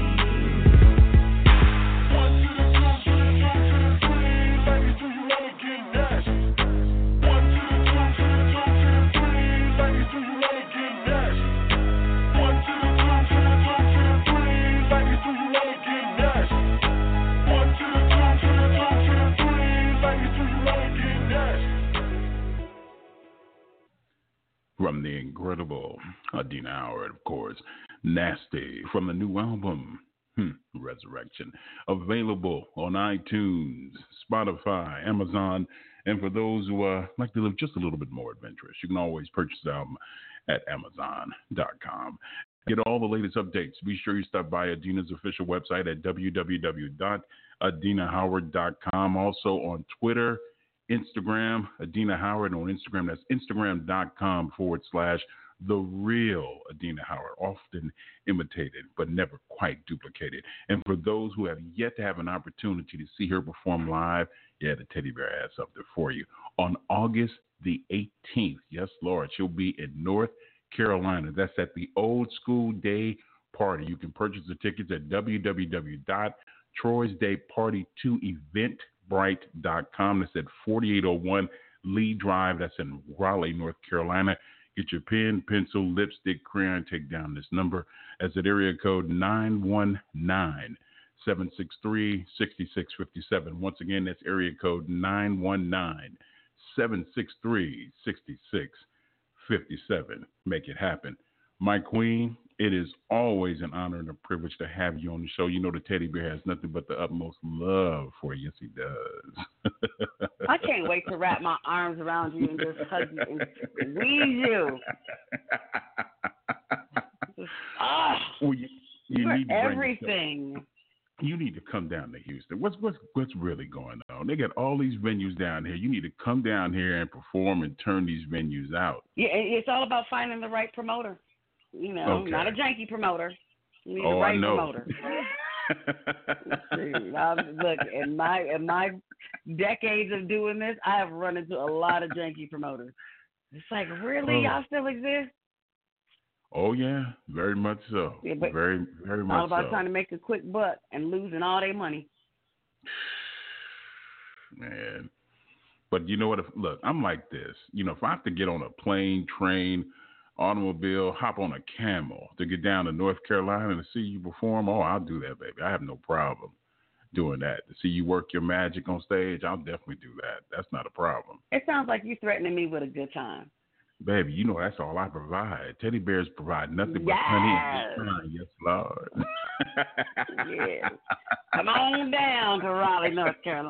One to the two, to the two, to the three. Ladies, do you wanna get nasty? One to the two, to the two, to the three. Ladies, do you wanna get nasty? One to the two, to the two, to the three. Ladies, do you wanna get nasty? One to the two, to the two, to the three. Ladies, do you wanna get nasty? From the incredible Adina Howard, of course. Nasty from the new album, hmm, Resurrection. Available on iTunes, Spotify, Amazon. And for those who uh, like to live just a little bit more adventurous, you can always purchase the album at amazon dot com. Get all the latest updates. Be sure you stop by Adina's official website at w w w dot adina howard dot com. Also on Twitter, Instagram, Adina Howard. On Instagram, that's instagram.com forward slash the real Adina Howard, often imitated but never quite duplicated. And for those who have yet to have an opportunity to see her perform live, yeah, the Teddy Bear has something for you. On August the eighteenth, yes, Lord, she'll be in North Carolina. That's at the Old School Day Party. You can purchase the tickets at w w w dot troy's day party two eventbrite dot com. That's at forty-eight oh one Lee Drive. That's in Raleigh, North Carolina. Get your pen, pencil, lipstick, crayon. Take down this number as at area code nine one nine, seven six three, six six five seven. Once again, that's area code nine one nine, seven six three, six six five seven. Make it happen. My queen, it is always an honor and a privilege to have you on the show. You know the Teddy Bear has nothing but the utmost love for you. Yes, he does. I can't wait to wrap my arms around you and just hug you and squeeze you. Ah, well, you, you you're need to bring everything. You need to come down to Houston. What's what's what's really going on? They got all these venues down here. You need to come down here and perform and turn these venues out. Yeah, it's all about finding the right promoter. You know, Okay. not a janky promoter. You need Oh, the I right know. promoter. See, um, look, in my in my decades of doing this, I have run into a lot of janky promoters. It's like, really, Oh. y'all still exist? Oh yeah, very much so. Yeah, but very very much All about so. trying to make a quick buck and losing all their money. Man. But you know what? If, look, I'm like this. You know, if I have to get on a plane, train, automobile, hop on a camel to get down to North Carolina to see you perform, oh, I'll do that, baby. I have no problem doing that. To see you work your magic on stage, I'll definitely do that. That's not a problem. It sounds like you threatening me with a good time. Baby, you know that's all I provide. Teddy bears provide nothing but Yes. honey and good time. Yes, Lord. Yes. Come on down to Raleigh, North Carolina.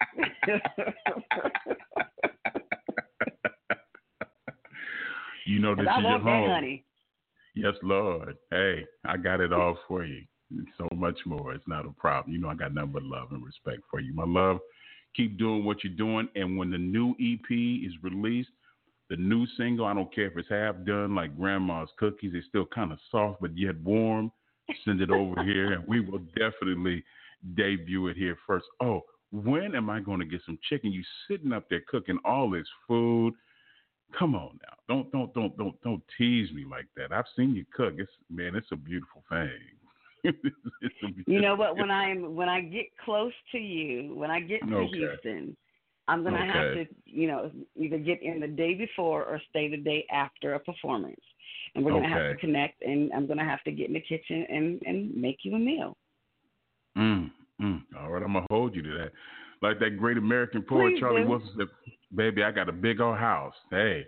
You know this I is your want that home. honey. Yes, Lord. Hey, I got it all for you. So much more. It's not a problem. You know I got nothing but love and respect for you. My love, keep doing what you're doing. And when the new E P is released, the new single, I don't care if it's half done like Grandma's Cookies. It's still kind of soft but yet warm. Send it over here, and we will definitely debut it here first. Oh, when am I going to get some chicken? You sitting up there cooking all this food. Come on now. Don't don't don't don't don't tease me like that. I've seen you cook. It's man, it's a beautiful thing. It's a beautiful You know what? When I'm when I get close to you, when I get to Okay. Houston, I'm gonna have Okay. to, you know, either get in the day before or stay the day after a performance, and we're gonna have to Okay. connect. And I'm gonna have to get in the kitchen and and make you a meal. Mm, mm. All right, I'm gonna hold you to that. like that great American poet Please Charlie do. Wilson said, "Baby, I got a big old house. Hey."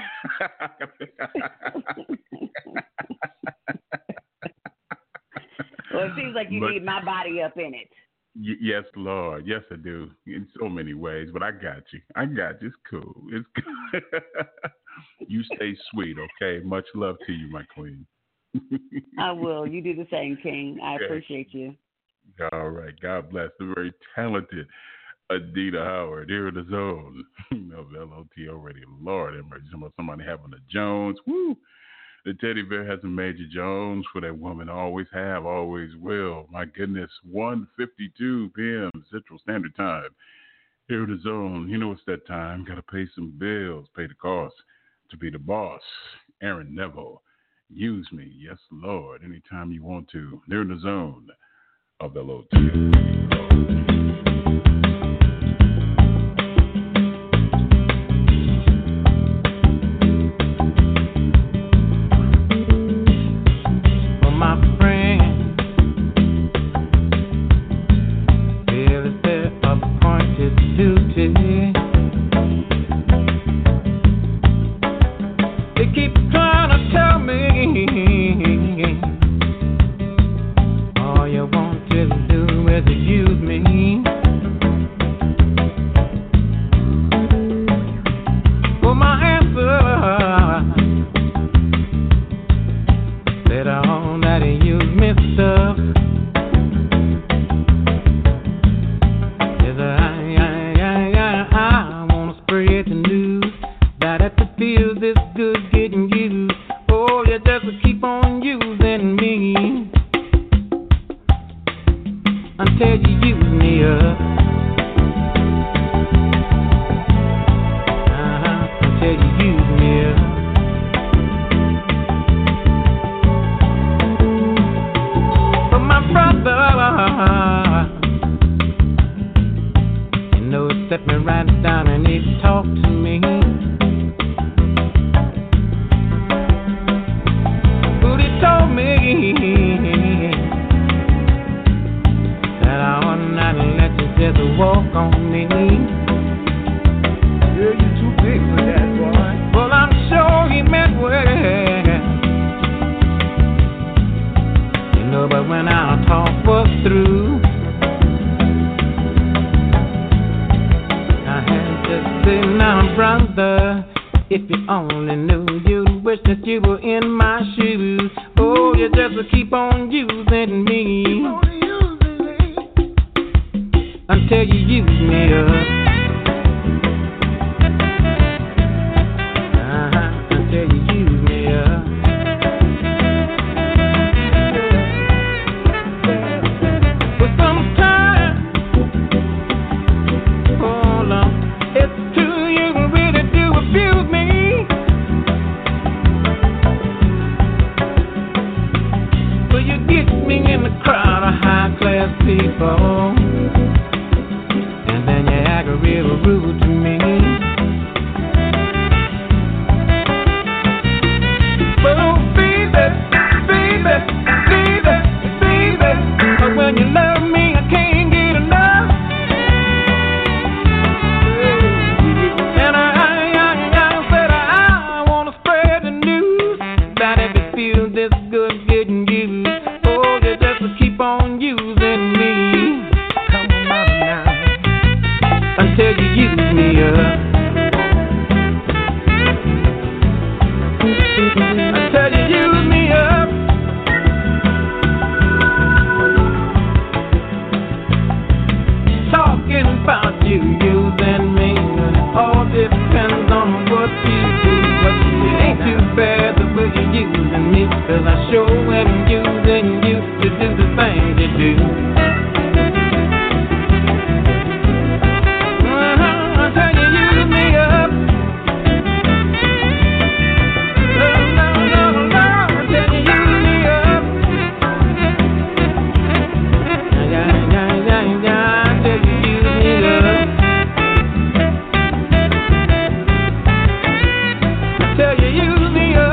Well, it seems like you But- need my body up in it. Y- yes, Lord. Yes, I do. In so many ways, but I got you. I got you. It's cool. It's cool. You stay sweet, okay? Much love to you, my queen. I will. You do the same, King. I Okay. appreciate you. All right. God bless the very talented Adita Howard here in the zone of L O T O Radio. Lord, have mercy. Somebody having a Jones. Woo! The teddy bear has a Major Jones for that woman. Always have, always will. My goodness. one fifty-two p.m. Central Standard Time. Here in the zone. You know it's that time. Got to pay some bills. Pay the cost to be the boss. Aaron Neville. Use me. Yes, Lord. Anytime you want to. Here in the zone of L O T O.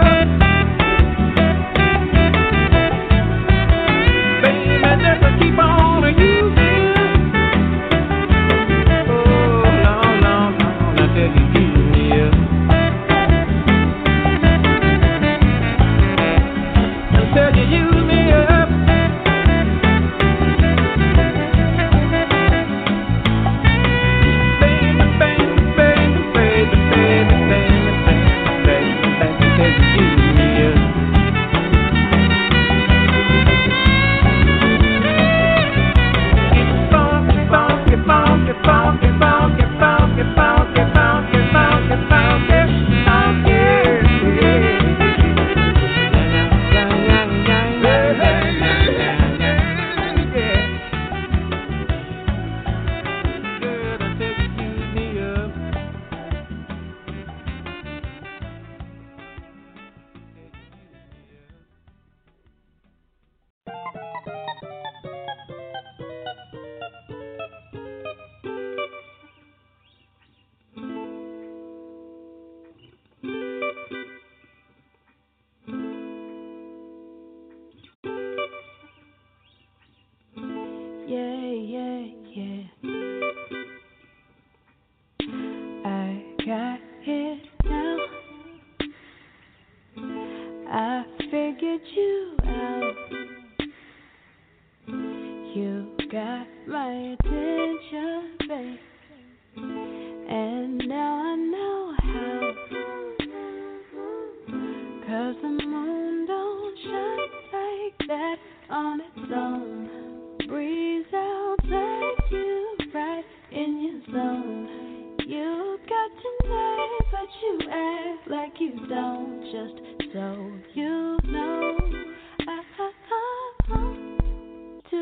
Keep on yeah, yeah. I got it now. I figured you out. You got my attention, babe. And now I know how. 'Cause the moon don't shine like that on its own. Breeze out like you right in your zone. You got your name, but you act like you don't. Just so you know, I, I, I want to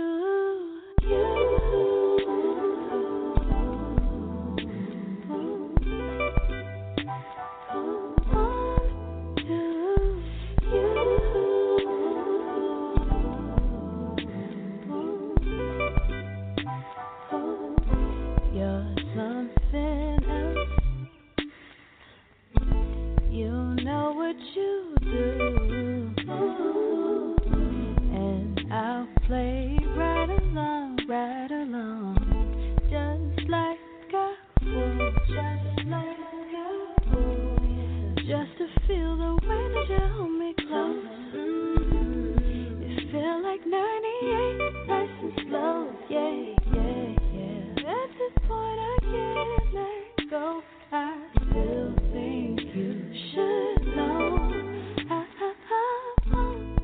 you. Play right along, right along, just like I would, just like I would, just to feel the way that you hold me close. Mm-hmm. It feel like ninety-eight, nice and slow, yeah, yeah, yeah. At this point I can't let go. I still think you should know. I, I, I want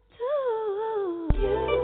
to you.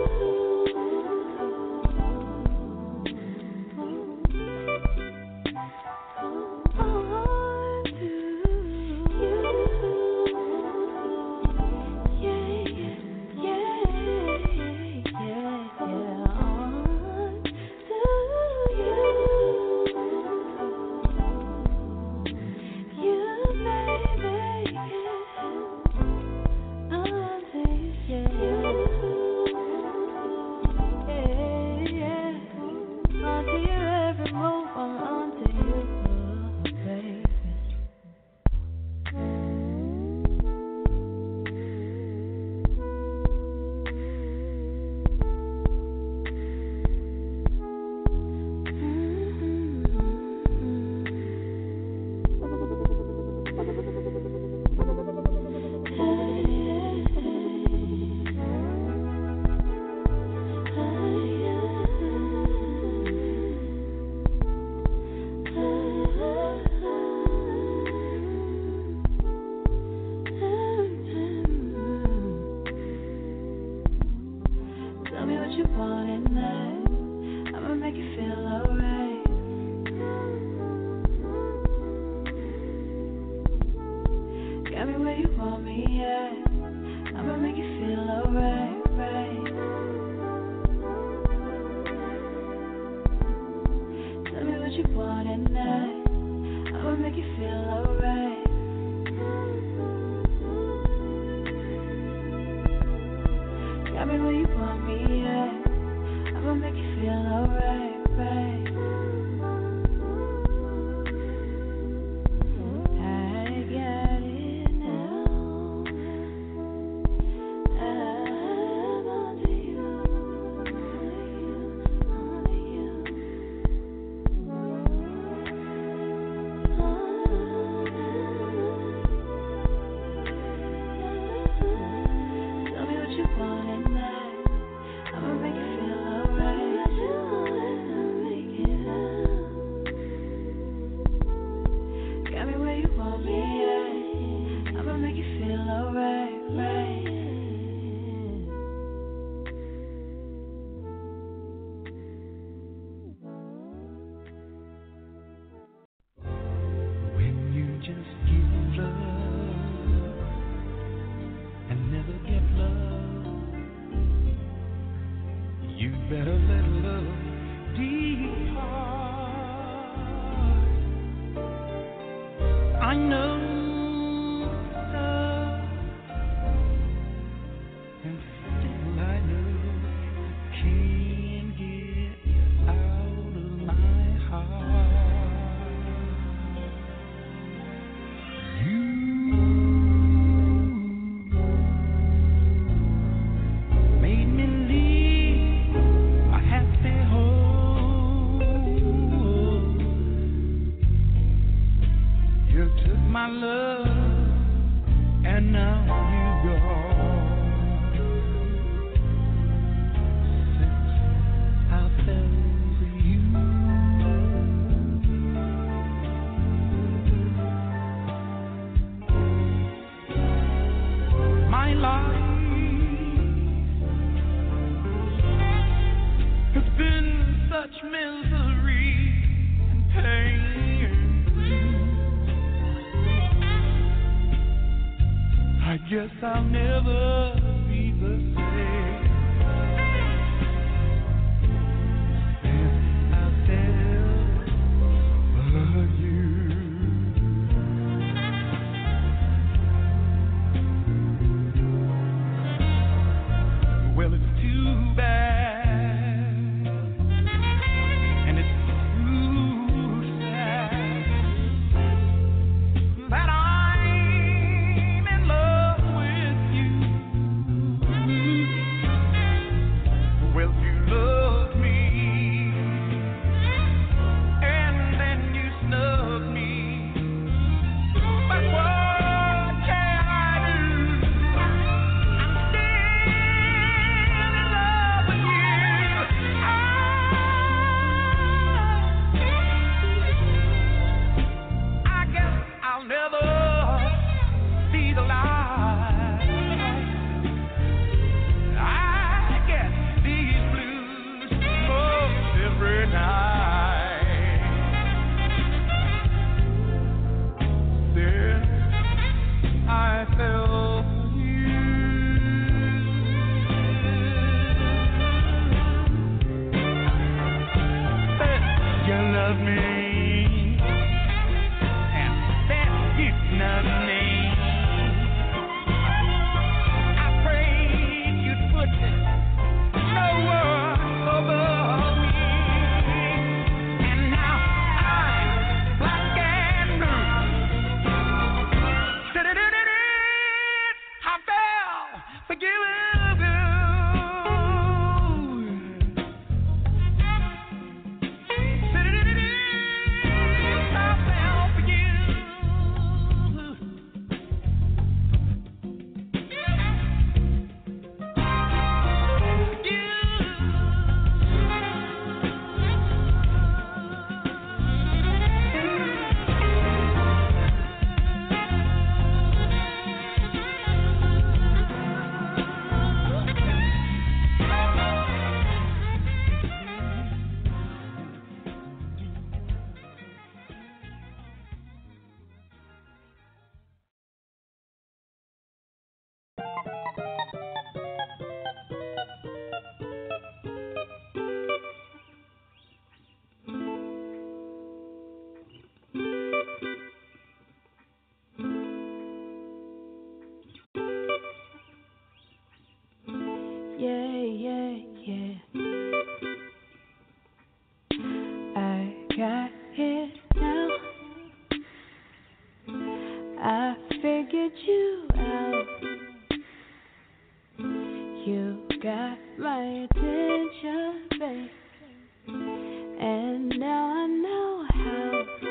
Made me leave my happy home. misery and pain. I guess I'll never be the same. And I'll never you. Well, it's too bad, and it's too sad that I'm in love with you. Well, you love me, and then you snub me. But what can I do? I'm still in love with you. I, I guess I'll never see the light. I get these blues most every night. Then I fell for you. Said you love me, and that you love me. I prayed you'd put no one above me, and now I'm black and blue. I fell for you. I fell for you. Yeah, yeah, yeah. I got it now. I figured you out. You got my attention, babe. And now I know how.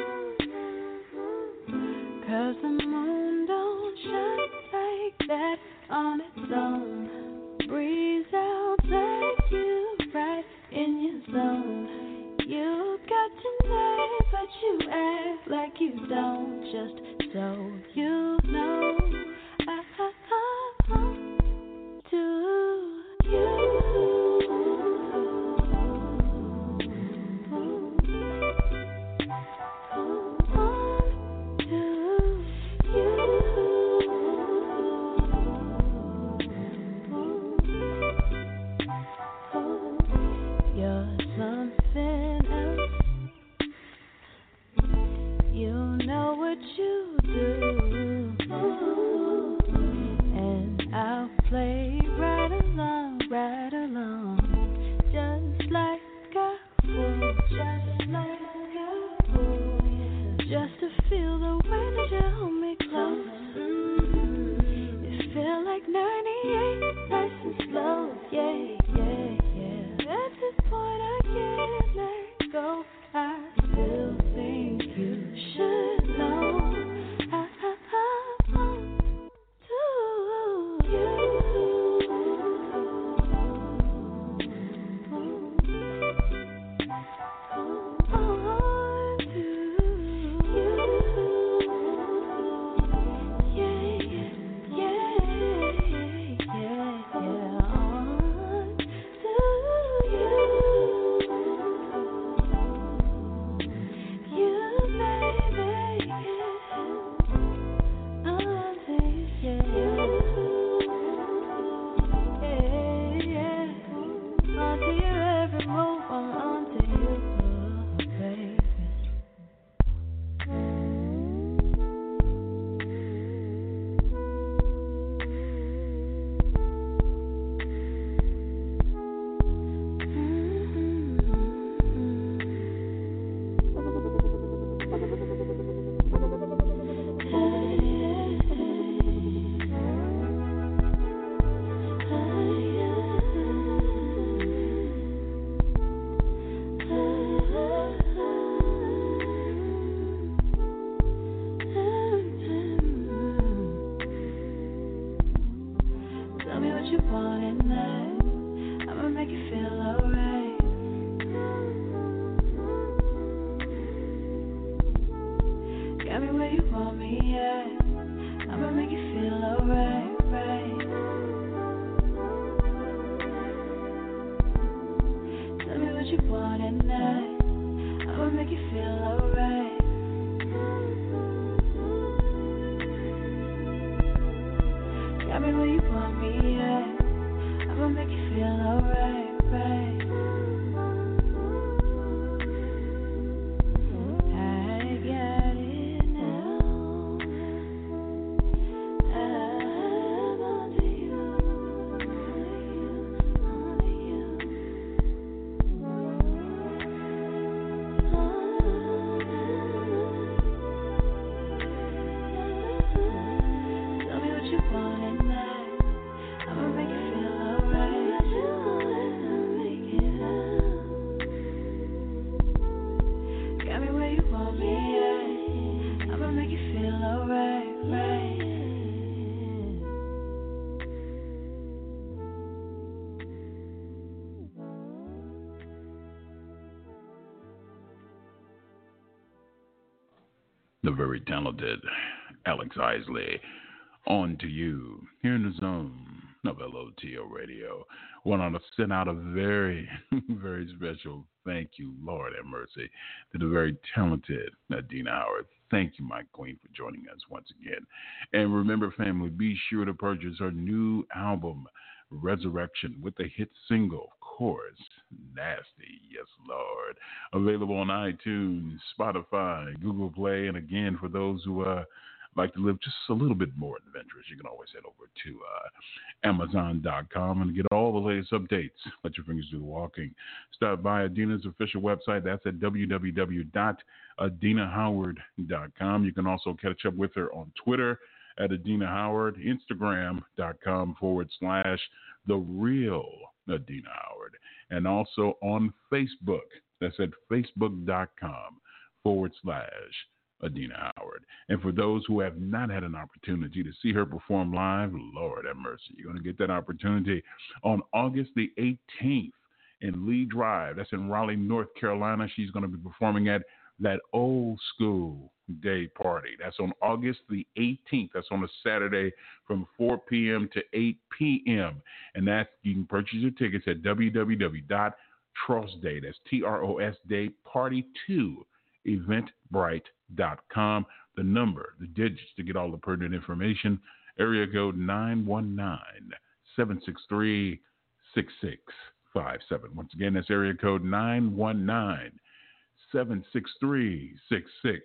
'Cause the moon don't shine like that on its own. Breeze out, take you right in your zone. You got your name, but you act like you don't. Just so you know, I, I, I want to you. I want to you. You're something else. You know what you yeah. I'ma make you feel alright, right. Tell me what you want at night. I'ma make you feel alright. Got me where you want me at. I'ma make you feel alright, right. I got it now. I'm onto you, onto you, onto you. Tell me what you want at night. I'ma make you feel alright. Got me where you want me at. I'ma make you feel alright, right. The very talented Alex Isley, on to you, here in the zone of L O T O Radio. Want to send out a very, very special thank you, Lord have mercy, to the very talented Adina Howard. Thank you, my queen, for joining us once again. And remember, family, be sure to purchase her new album, Resurrection, with the hit single, Chorus Nasty, yes, Lord. Available on iTunes, Spotify, Google Play, and again, for those who uh, like to live just a little bit more adventurous, you can always head over to uh, Amazon dot com and get all the latest updates. Let your fingers do the walking. Stop by Adina's official website. That's at w w w dot adina howard dot com. You can also catch up with her on Twitter at Adina Howard, Instagram.com forward slash The Real Adina Howard, and also on Facebook. That's at facebook.com forward slash Adina Howard. And for those who have not had an opportunity to see her perform live, Lord have mercy, you're going to get that opportunity on August the eighteenth in Lee Drive. That's in Raleigh, North Carolina. She's going to be performing at that old school day party. That's on August the eighteenth. That's on a Saturday from four p.m. to eight p.m. And that's, you can purchase your tickets at w w w dot trosday, that's T R O S Day, Party two, eventbrite dot com. The number, the digits to get all the pertinent information, area code nine one nine, seven six three, six six five seven. Once again, that's area code nine one nine, seven six three, six six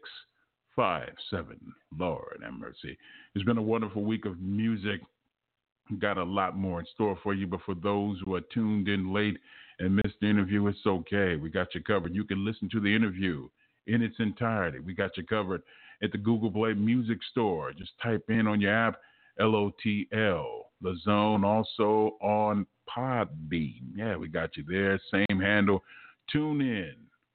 five seven. Lord have mercy. It's been a wonderful week of music. Got a lot more in store for you, but for those who are tuned in late and missed the interview, it's okay. We got you covered. You can listen to the interview in its entirety. We got you covered at the Google Play Music Store. Just type in on your app, L O T L, The Zone, also on Podbean. Yeah, we got you there. Same handle. Tune in,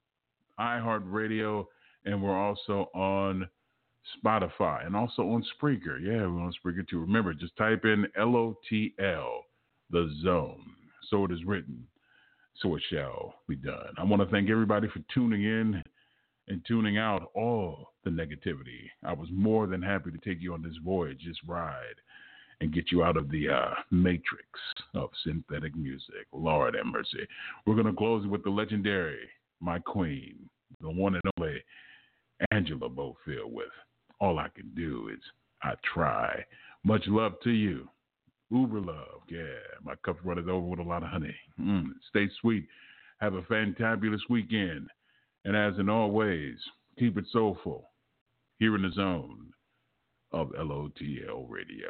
iHeartRadio, and we're also on Spotify and also on Spreaker. Yeah, we're on Spreaker too. Remember, just type in L O T L, The Zone. So it is written, so it shall be done. I want to thank everybody for tuning in and tuning out all the negativity. I was more than happy to take you on this voyage, this ride, and get you out of the uh, matrix of synthetic music. Lord have mercy. We're going to close it with the legendary, my queen, the one and only Angela Bofield with All I Can Do Is I Try. Much love to you. Uber love. Yeah, my cup's running over with a lot of honey. Mm, stay sweet. Have a fantabulous weekend. And as in always, keep it soulful here in the zone of L O T L Radio.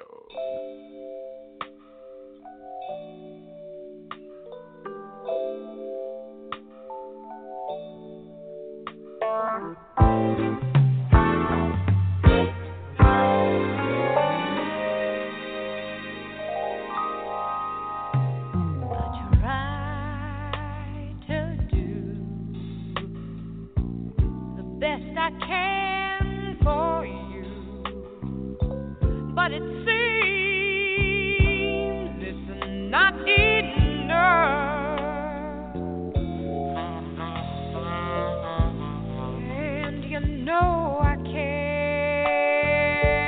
And you know I care.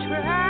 try.